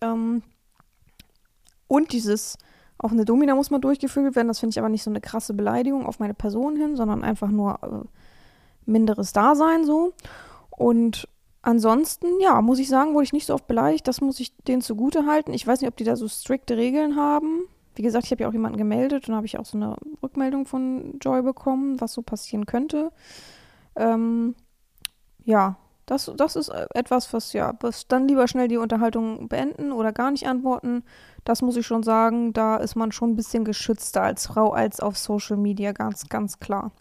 Und dieses, auf eine Domina muss man durchgefügelt werden, das finde ich aber nicht so eine krasse Beleidigung auf meine Person hin, sondern einfach nur minderes Dasein so. Und ansonsten, ja, muss ich sagen, wurde ich nicht so oft beleidigt. Das muss ich denen zugute halten. Ich weiß nicht, ob die da so strikte Regeln haben. Wie gesagt, ich habe ja auch jemanden gemeldet und habe ich auch so eine Rückmeldung von Joy bekommen, was so passieren könnte. Ja, das ist etwas, was dann lieber schnell die Unterhaltung beenden oder gar nicht antworten. Das muss ich schon sagen, da ist man schon ein bisschen geschützter als Frau als auf Social Media, ganz, ganz klar.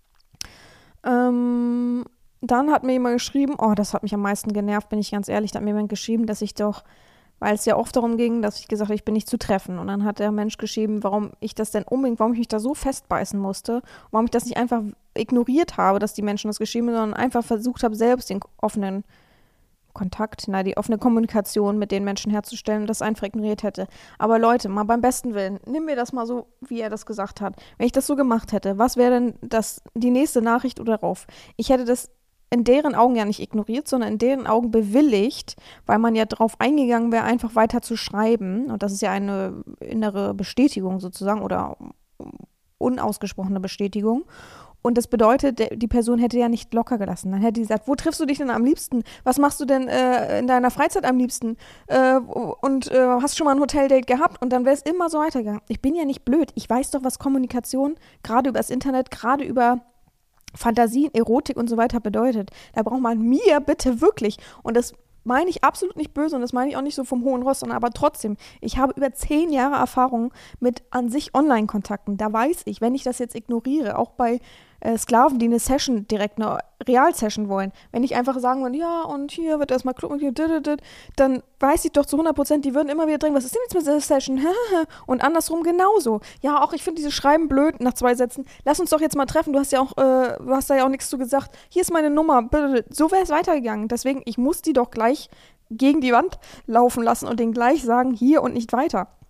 Dann hat mir jemand geschrieben, oh, das hat mich am meisten genervt, bin ich ganz ehrlich, da hat mir jemand geschrieben, dass ich doch, weil es ja oft darum ging, dass ich gesagt habe, ich bin nicht zu treffen. Und dann hat der Mensch geschrieben, warum ich mich da so festbeißen musste, warum ich das nicht einfach ignoriert habe, dass die Menschen das geschrieben haben, sondern einfach versucht habe, selbst den offenen Kontakt, die offene Kommunikation mit den Menschen herzustellen und das einfach ignoriert hätte. Aber Leute, mal beim besten Willen, nehmen wir das mal so, wie er das gesagt hat. Wenn ich das so gemacht hätte, was wäre denn die nächste Nachricht oder darauf? Ich hätte das in deren Augen ja nicht ignoriert, sondern in deren Augen bewilligt, weil man ja darauf eingegangen wäre, einfach weiter zu schreiben. Und das ist ja eine innere Bestätigung sozusagen oder unausgesprochene Bestätigung. Und das bedeutet, die Person hätte ja nicht locker gelassen. Dann hätte die gesagt, wo triffst du dich denn am liebsten? Was machst du denn in deiner Freizeit am liebsten? Hast du schon mal ein Hoteldate gehabt? Und dann wäre es immer so weitergegangen. Ich bin ja nicht blöd. Ich weiß doch, was Kommunikation gerade über das Internet, gerade über Fantasien, Erotik und so weiter bedeutet. Da braucht man mir bitte wirklich, und das meine ich absolut nicht böse und das meine ich auch nicht so vom hohen Ross, sondern aber trotzdem, ich habe über 10 Jahre Erfahrung mit an sich Online-Kontakten. Da weiß ich, wenn ich das jetzt ignoriere, auch bei Sklaven, die eine Session, direkt eine Real-Session wollen, wenn ich einfach sagen würde, ja, und hier wird erstmal Club und hier, dann weiß ich doch zu 100%, die würden immer wieder drängen, was ist denn jetzt mit dieser Session? Und andersrum genauso. Ja, auch ich finde dieses Schreiben blöd nach 2 Sätzen. Lass uns doch jetzt mal treffen, du hast da ja auch nichts zu gesagt. Hier ist meine Nummer. So wäre es weitergegangen. Deswegen, ich muss die doch gleich gegen die Wand laufen lassen und denen gleich sagen, hier und nicht weiter.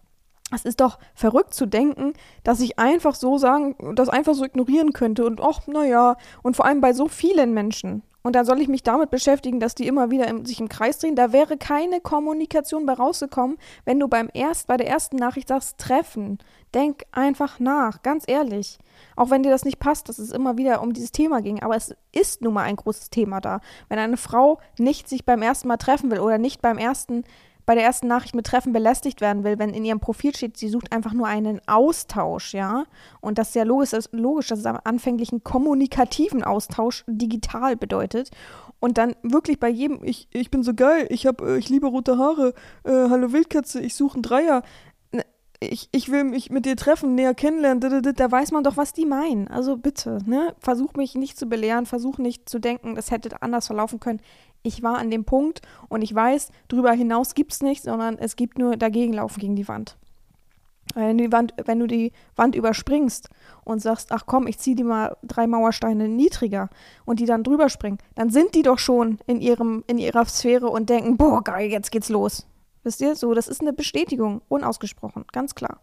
Es ist doch verrückt zu denken, dass ich einfach so das einfach so ignorieren könnte und ach, naja, und vor allem bei so vielen Menschen. Und dann soll ich mich damit beschäftigen, dass die immer wieder sich im Kreis drehen. Da wäre keine Kommunikation bei rausgekommen, wenn du bei der ersten Nachricht sagst, treffen. Denk einfach nach, ganz ehrlich. Auch wenn dir das nicht passt, dass es immer wieder um dieses Thema ging. Aber es ist nun mal ein großes Thema da. Wenn eine Frau nicht sich beim ersten Mal treffen will oder nicht bei der ersten Nachricht mit Treffen belästigt werden will, wenn in ihrem Profil steht, sie sucht einfach nur einen Austausch, ja. Und das ist ja logisch, dass es am anfänglichen kommunikativen Austausch digital bedeutet. Und dann wirklich bei jedem, ich bin so geil, ich liebe rote Haare, hallo Wildkatze, ich suche einen Dreier, ich will mich mit dir treffen, näher kennenlernen, da weiß man doch, was die meinen. Also bitte, ne? Versuch mich nicht zu belehren, versuch nicht zu denken, das hätte anders verlaufen können. Ich war an dem Punkt und ich weiß, drüber hinaus gibt es nichts, sondern es gibt nur dagegenlaufen gegen die Wand. Wenn du die Wand überspringst und sagst, ach komm, ich ziehe die mal 3 Mauersteine niedriger und die dann drüber springen, dann sind die doch schon in ihrer Sphäre und denken, boah, geil, jetzt geht's los. Wisst ihr? So, das ist eine Bestätigung, unausgesprochen, ganz klar.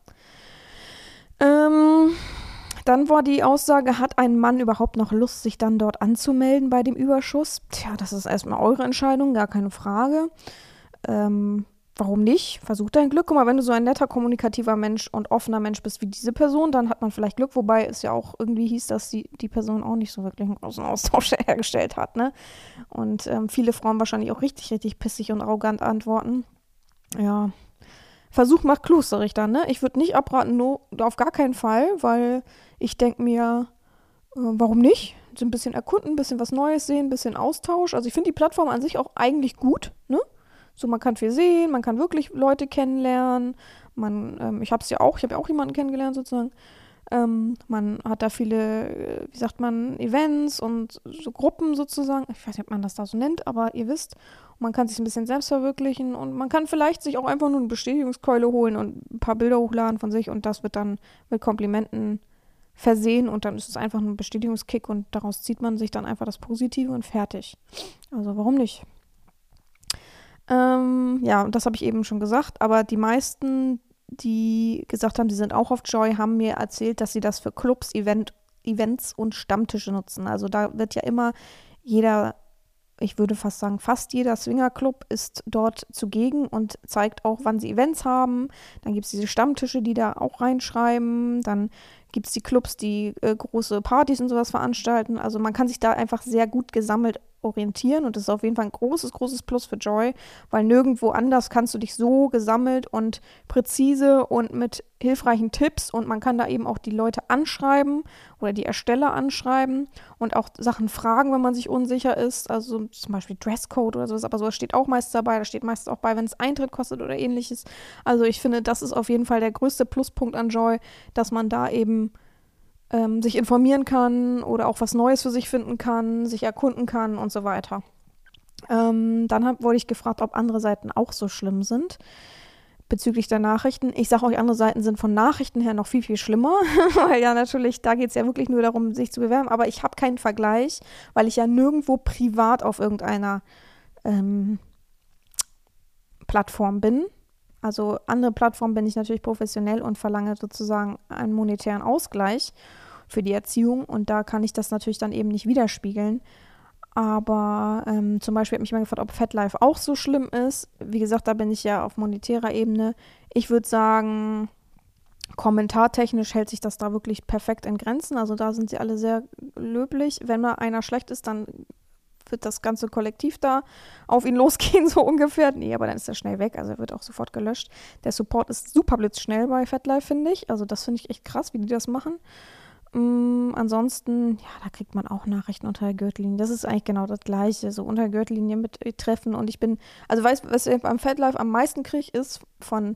Dann war die Aussage, hat ein Mann überhaupt noch Lust, sich dann dort anzumelden bei dem Überschuss? Tja, das ist erstmal eure Entscheidung, gar keine Frage. Warum nicht? Versuch dein Glück. Guck mal, wenn du so ein netter, kommunikativer Mensch und offener Mensch bist wie diese Person, dann hat man vielleicht Glück, wobei es ja auch irgendwie hieß, dass die Person auch nicht so wirklich einen großen Austausch hergestellt hat, ne? Und viele Frauen wahrscheinlich auch richtig, richtig pissig und arrogant antworten. Ja, Versuch macht klug, sag ich dann, ne? Ich würde nicht abraten, auf gar keinen Fall, weil ich denke mir, warum nicht? So ein bisschen erkunden, ein bisschen was Neues sehen, ein bisschen Austausch. Also ich finde die Plattform an sich auch eigentlich gut, ne? So, man kann viel sehen, man kann wirklich Leute kennenlernen. Ich habe ja auch jemanden kennengelernt sozusagen. Man hat da viele, wie sagt man, Events und so Gruppen sozusagen. Ich weiß nicht, ob man das da so nennt, aber ihr wisst. Man kann sich ein bisschen selbst verwirklichen und man kann vielleicht sich auch einfach nur eine Bestätigungskeule holen und ein paar Bilder hochladen von sich und das wird dann mit Komplimenten versehen und dann ist es einfach ein Bestätigungskick und daraus zieht man sich dann einfach das Positive und fertig. Also warum nicht? Ja, und das habe ich eben schon gesagt, aber die meisten, die gesagt haben, sie sind auch auf Joy, haben mir erzählt, dass sie das für Clubs, Events und Stammtische nutzen. Also da wird ja immer ich würde fast sagen, fast jeder Swingerclub ist dort zugegen und zeigt auch, wann sie Events haben. Dann gibt es diese Stammtische, die da auch reinschreiben. Dann gibt es die Clubs, die große Partys und sowas veranstalten. Also man kann sich da einfach sehr gut gesammelt orientieren und das ist auf jeden Fall ein großes, großes Plus für Joy, weil nirgendwo anders kannst du dich so gesammelt und präzise und mit hilfreichen Tipps und man kann da eben auch die Leute anschreiben oder die Ersteller anschreiben und auch Sachen fragen, wenn man sich unsicher ist, also zum Beispiel Dresscode oder sowas, aber sowas steht auch meistens dabei, da steht meistens auch bei, wenn es Eintritt kostet oder ähnliches. Also ich finde, das ist auf jeden Fall der größte Pluspunkt an Joy, dass man da eben sich informieren kann oder auch was Neues für sich finden kann, sich erkunden kann und so weiter. Dann wurde ich gefragt, ob andere Seiten auch so schlimm sind bezüglich der Nachrichten. Ich sage euch, andere Seiten sind von Nachrichten her noch viel, viel schlimmer, weil ja natürlich, da geht es ja wirklich nur darum, sich zu bewerben, aber ich habe keinen Vergleich, weil ich ja nirgendwo privat auf irgendeiner Plattform bin. Also andere Plattformen bin ich natürlich professionell und verlange sozusagen einen monetären Ausgleich für die Erziehung und da kann ich das natürlich dann eben nicht widerspiegeln. Aber zum Beispiel hat mich mal gefragt, ob FetLife auch so schlimm ist. Wie gesagt, da bin ich ja auf monetärer Ebene. Ich würde sagen, kommentartechnisch hält sich das da wirklich perfekt in Grenzen. Also da sind sie alle sehr löblich. Wenn mal einer schlecht ist, dann wird das ganze Kollektiv da auf ihn losgehen, so ungefähr. Nee, aber dann ist er schnell weg, also er wird auch sofort gelöscht. Der Support ist super blitzschnell bei FetLife, finde ich. Also das finde ich echt krass, wie die das machen. Ansonsten, ja, da kriegt man auch Nachrichten unter der Gürtellinie. Das ist eigentlich genau das Gleiche, so unter der Gürtellinie mit Treffen. Und ich bin, also weißt du, was ich beim FetLife am meisten kriege, ist von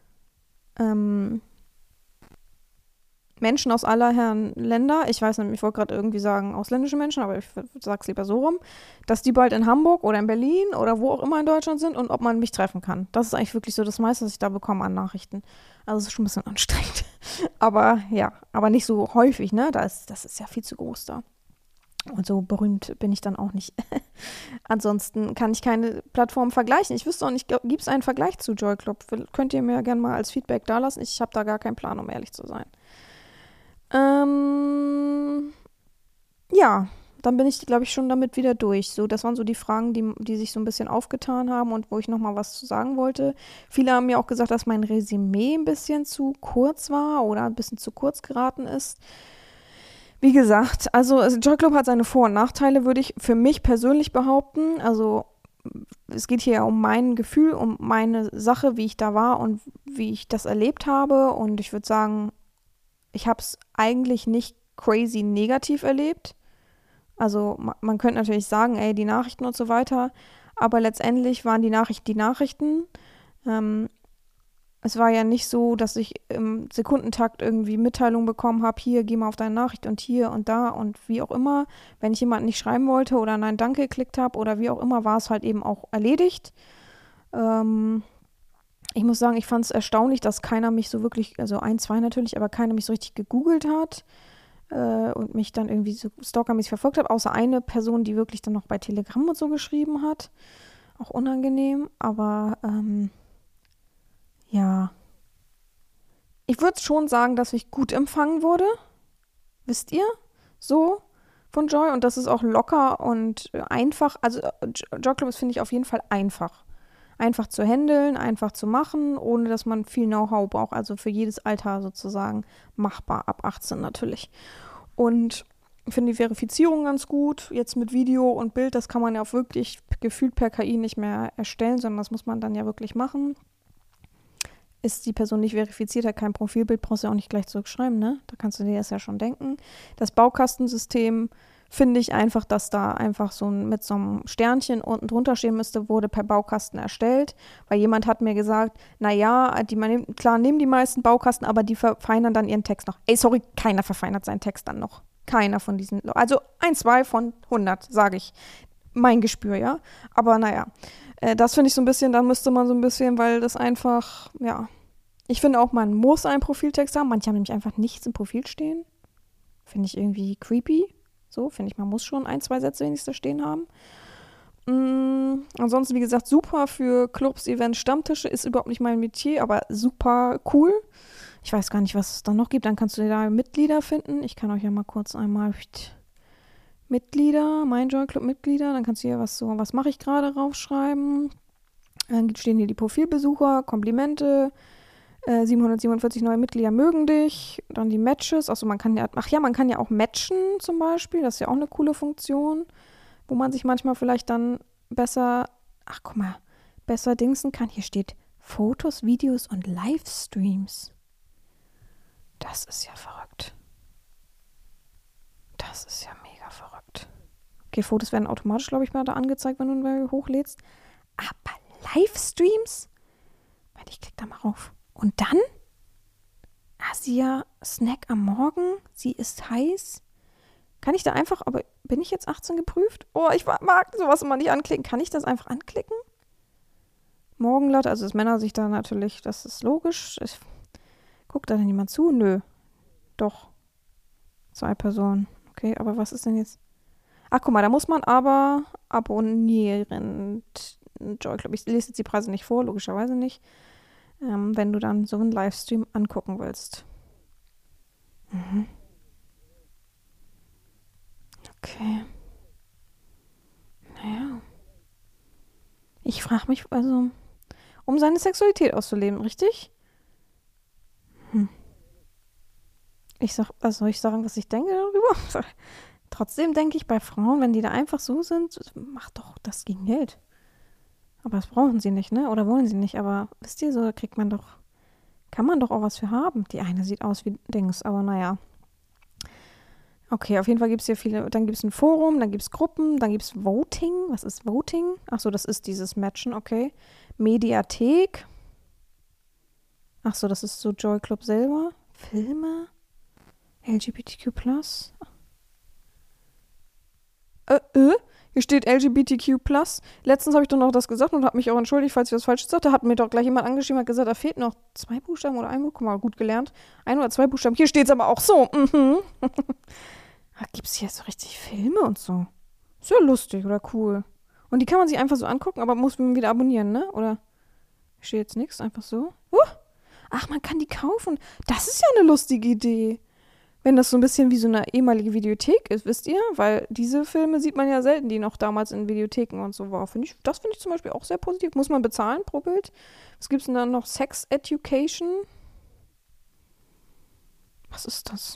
Menschen aus aller Herren Länder, ich weiß nicht, ich wollte gerade irgendwie sagen ausländische Menschen, aber ich sage es lieber so rum, dass die bald in Hamburg oder in Berlin oder wo auch immer in Deutschland sind und ob man mich treffen kann. Das ist eigentlich wirklich so das meiste, was ich da bekomme an Nachrichten. Also es ist schon ein bisschen anstrengend. Aber ja, aber nicht so häufig, ne? Das ist ja viel zu groß da. Und so berühmt bin ich dann auch nicht. Ansonsten kann ich keine Plattform vergleichen. Ich wüsste auch nicht, gibt es einen Vergleich zu Joy Club? Könnt ihr mir gerne mal als Feedback dalassen. Ich habe da gar keinen Plan, um ehrlich zu sein. Ja, dann bin ich, glaube ich, schon damit wieder durch. So, das waren so die Fragen, die sich so ein bisschen aufgetan haben und wo ich nochmal was zu sagen wollte. Viele haben mir auch gesagt, dass mein Resümee ein bisschen zu kurz war oder ein bisschen zu kurz geraten ist. Wie gesagt, also Joy Club hat seine Vor- und Nachteile, würde ich für mich persönlich behaupten. Also es geht hier ja um mein Gefühl, um meine Sache, wie ich da war und wie ich das erlebt habe. Und ich würde sagen, ich habe es eigentlich nicht crazy negativ erlebt. Also man könnte natürlich sagen, ey, die Nachrichten und so weiter. Aber letztendlich waren die Nachrichten die Nachrichten. Es war ja nicht so, dass ich im Sekundentakt irgendwie Mitteilungen bekommen habe, hier, geh mal auf deine Nachricht und hier und da und wie auch immer. Wenn ich jemanden nicht schreiben wollte oder Nein, Danke geklickt habe oder wie auch immer, war es halt eben auch erledigt. Ich muss sagen, ich fand es erstaunlich, dass keiner mich so wirklich, also ein, zwei natürlich, aber keiner mich so richtig gegoogelt hat und mich dann irgendwie so stalkermäßig verfolgt hat, außer eine Person, die wirklich dann noch bei Telegram und so geschrieben hat. Auch unangenehm, aber ja. Ich würde schon sagen, dass ich gut empfangen wurde. Wisst ihr? So von Joy. Und das ist auch locker und einfach. Also Joy Club ist, finde ich, auf jeden Fall einfach. Einfach zu handeln, einfach zu machen, ohne dass man viel Know-how braucht. Also für jedes Alter sozusagen machbar. Ab 18 natürlich. Und ich finde die Verifizierung ganz gut. Jetzt mit Video und Bild, das kann man ja auch wirklich gefühlt per KI nicht mehr erstellen, sondern das muss man dann ja wirklich machen. Ist die Person nicht verifiziert, hat kein Profilbild, brauchst du ja auch nicht gleich zurückschreiben, ne? Da kannst du dir das ja schon denken. Das Baukastensystem finde ich einfach, dass da einfach so mit so einem Sternchen unten drunter stehen müsste, wurde per Baukasten erstellt. Weil jemand hat mir gesagt, naja, klar nehmen die meisten Baukasten, aber die verfeinern dann ihren Text noch. Ey, sorry, keiner verfeinert seinen Text dann noch. Keiner von diesen, also 1, 2 von 100, sage ich. Mein Gespür, ja. Aber naja. Das finde ich so ein bisschen, da müsste man so ein bisschen, weil das einfach, ja. Ich finde auch, man muss einen Profiltext haben. Manche haben nämlich einfach nichts im Profil stehen. Finde ich irgendwie creepy. So, finde ich, man muss schon 1, 2 Sätze wenigstens stehen haben. Ansonsten, wie gesagt, super für Clubs, Events, Stammtische. Ist überhaupt nicht mein Metier, aber super cool. Ich weiß gar nicht, was es da noch gibt. Dann kannst du da Mitglieder finden. Ich kann euch ja mal kurz einmal Mitglieder, mein Joy Club Mitglieder, dann kannst du hier was mache ich gerade raufschreiben. Dann stehen hier die Profilbesucher, Komplimente, 747 neue Mitglieder mögen dich, dann die Matches, also man kann ja auch matchen zum Beispiel, das ist ja auch eine coole Funktion, wo man sich manchmal vielleicht dann besser dingsen kann. Hier steht Fotos, Videos und Livestreams. Das ist ja verrückt. Das ist ja mega verrückt. Okay, Fotos werden automatisch, glaube ich, mal da angezeigt, wenn du ein hochlädst. Aber Livestreams? Ich klicke da mal rauf. Und dann? Asia Snack am Morgen. Sie ist heiß. Kann ich da einfach, aber bin ich jetzt 18 geprüft? Oh, ich mag sowas immer nicht anklicken. Kann ich das einfach anklicken? Morgenlatte, also dass Männer sich da natürlich, das ist logisch. Guckt da denn jemand zu? Nö. Doch. 2 Personen. Okay, aber was ist denn jetzt? Ach, guck mal, da muss man aber abonnieren. Joy Club. Ich lese jetzt die Preise nicht vor, logischerweise nicht. Wenn du dann so einen Livestream angucken willst. Mhm. Okay. Naja. Ich frage mich, also, um seine Sexualität auszuleben, richtig? Was soll ich sagen, was ich denke darüber? Trotzdem denke ich bei Frauen, wenn die da einfach so sind, macht doch das gegen Geld. Aber das brauchen sie nicht, ne? Oder wollen sie nicht. Aber wisst ihr, so da kann man doch auch was für haben. Die eine sieht aus wie Dings, aber naja. Okay, auf jeden Fall gibt es hier viele. Dann gibt es ein Forum, dann gibt es Gruppen, dann gibt es Voting. Was ist Voting? Achso, das ist dieses Matchen, okay. Mediathek. Achso, das ist so Joy Club selber. Filme. LGBTQ+. Hier steht LGBTQ+. Letztens habe ich doch noch das gesagt und habe mich auch entschuldigt, falls ich was Falsches sagte. Hat mir doch gleich jemand angeschrieben, hat gesagt, da fehlt noch 2 Buchstaben oder ein Buchstaben. Guck mal, gut gelernt. 1 oder 2 Buchstaben. Hier steht es aber auch so. Gibt es hier so richtig Filme und so? Ist ja lustig oder cool. Und die kann man sich einfach so angucken, aber muss man wieder abonnieren, ne? Oder steht jetzt nichts, einfach so? Ach, man kann die kaufen. Das ist ja eine lustige Idee. Wenn das so ein bisschen wie so eine ehemalige Videothek ist, wisst ihr? Weil diese Filme sieht man ja selten, die noch damals in Videotheken und so waren. Das finde ich zum Beispiel auch sehr positiv. Muss man bezahlen pro Bild? Was gibt es denn dann noch? Sex Education? Was ist das?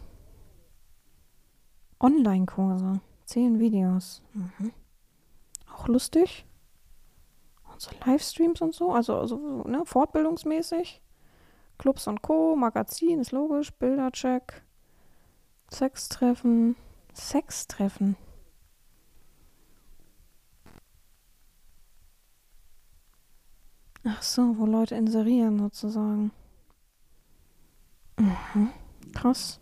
Online-Kurse. 10 Videos. Auch lustig. Und so Livestreams und so. Also ne, fortbildungsmäßig. Clubs und Co. Magazin ist logisch. Bildercheck. Sextreffen. Sextreffen. Ach so, wo Leute inserieren sozusagen. Krass.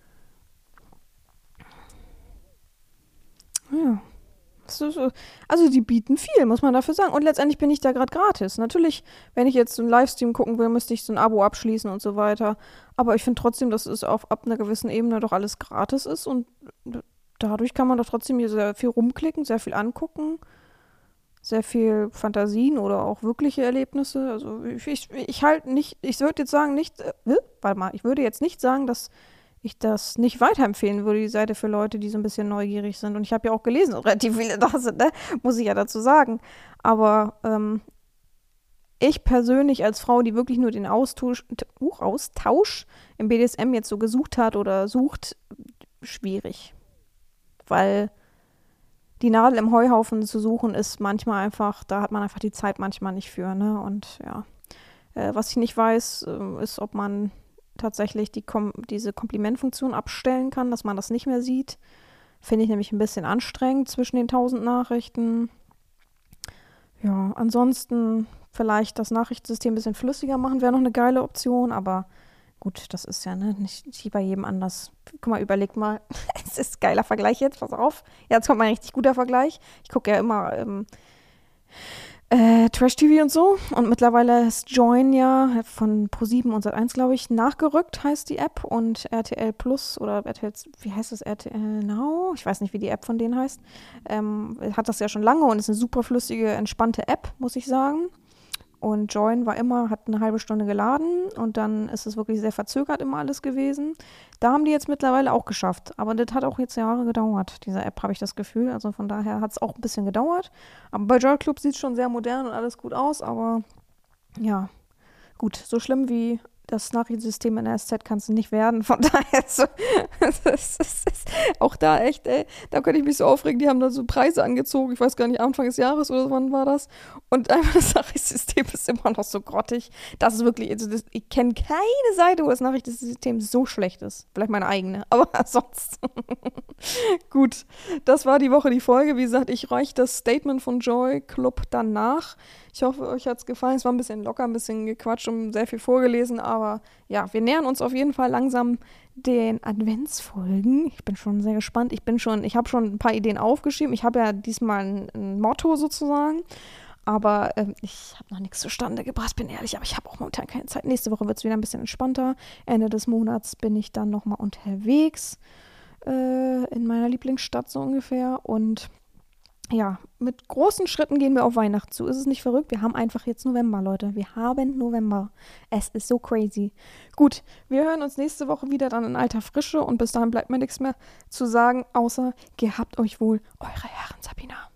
Ja. Also die bieten viel, muss man dafür sagen. Und letztendlich bin ich da gerade gratis. Natürlich, wenn ich jetzt so einen Livestream gucken will, müsste ich so ein Abo abschließen und so weiter. Aber ich finde trotzdem, dass es ab einer gewissen Ebene doch alles gratis ist. Und dadurch kann man doch trotzdem hier sehr viel rumklicken, sehr viel angucken. Sehr viel Fantasien oder auch wirkliche Erlebnisse. Also ich halt nicht, ich würde jetzt sagen, nicht, warte mal, ich würde jetzt nicht sagen, dass ich das nicht weiterempfehlen würde, die Seite für Leute, die so ein bisschen neugierig sind. Und ich habe ja auch gelesen, dass relativ viele da sind, ne? Muss ich ja dazu sagen. Aber ich persönlich als Frau, die wirklich nur den Austausch im BDSM jetzt so gesucht hat oder sucht, schwierig. Weil die Nadel im Heuhaufen zu suchen ist manchmal einfach, da hat man einfach die Zeit manchmal nicht für, ne? Und ja, was ich nicht weiß, ist, ob man tatsächlich diese Komplimentfunktion abstellen kann, dass man das nicht mehr sieht. Finde ich nämlich ein bisschen anstrengend zwischen den 1000 Nachrichten. Ja, ansonsten vielleicht das Nachrichtensystem ein bisschen flüssiger machen, wäre noch eine geile Option, aber gut, das ist ja nicht bei jedem anders. Guck mal, überleg mal, es ist ein geiler Vergleich jetzt, pass auf. Jetzt kommt mal ein richtig guter Vergleich. Ich gucke ja immer Trash-TV und so. Und mittlerweile ist Join ja von Pro7 und Sat.1, glaube ich, nachgerückt, heißt die App. Und RTL Plus oder RTL, wie heißt das, RTL Now? Ich weiß nicht, wie die App von denen heißt. Hat das ja schon lange und ist eine super flüssige, entspannte App, muss ich sagen. Und Join hat eine halbe Stunde geladen und dann ist es wirklich sehr verzögert immer alles gewesen. Da haben die jetzt mittlerweile auch geschafft. Aber das hat auch jetzt Jahre gedauert, diese App, habe ich das Gefühl. Also von daher hat es auch ein bisschen gedauert. Aber bei Joy Club sieht es schon sehr modern und alles gut aus. Aber ja, gut, so schlimm wie das Nachrichtensystem in der SZ kann es nicht werden. Von daher ist auch da echt, ey, da könnte ich mich so aufregen. Die haben da so Preise angezogen. Ich weiß gar nicht, Anfang des Jahres oder wann war das. Und einfach das Nachrichtensystem ist immer noch so grottig. Das ist wirklich, ich kenne keine Seite, wo das Nachrichtensystem so schlecht ist. Vielleicht meine eigene, aber sonst. Gut, das war die Woche die Folge. Wie gesagt, ich reiche das Statement von Joy Club dann nach. Ich hoffe, euch hat es gefallen. Es war ein bisschen locker, ein bisschen gequatscht und sehr viel vorgelesen. Aber ja, wir nähern uns auf jeden Fall langsam den Adventsfolgen. Ich bin schon sehr gespannt. Ich habe schon ein paar Ideen aufgeschrieben. Ich habe ja diesmal ein Motto sozusagen. Aber ich habe noch nichts zustande gebracht, bin ehrlich. Aber ich habe auch momentan keine Zeit. Nächste Woche wird es wieder ein bisschen entspannter. Ende des Monats bin ich dann nochmal unterwegs. In meiner Lieblingsstadt so ungefähr. Und ja, mit großen Schritten gehen wir auf Weihnachten zu. Ist es nicht verrückt? Wir haben einfach jetzt November, Leute. Wir haben November. Es ist so crazy. Gut, wir hören uns nächste Woche wieder dann in alter Frische und bis dahin bleibt mir nichts mehr zu sagen, außer gehabt euch wohl, eure Herren Sabina.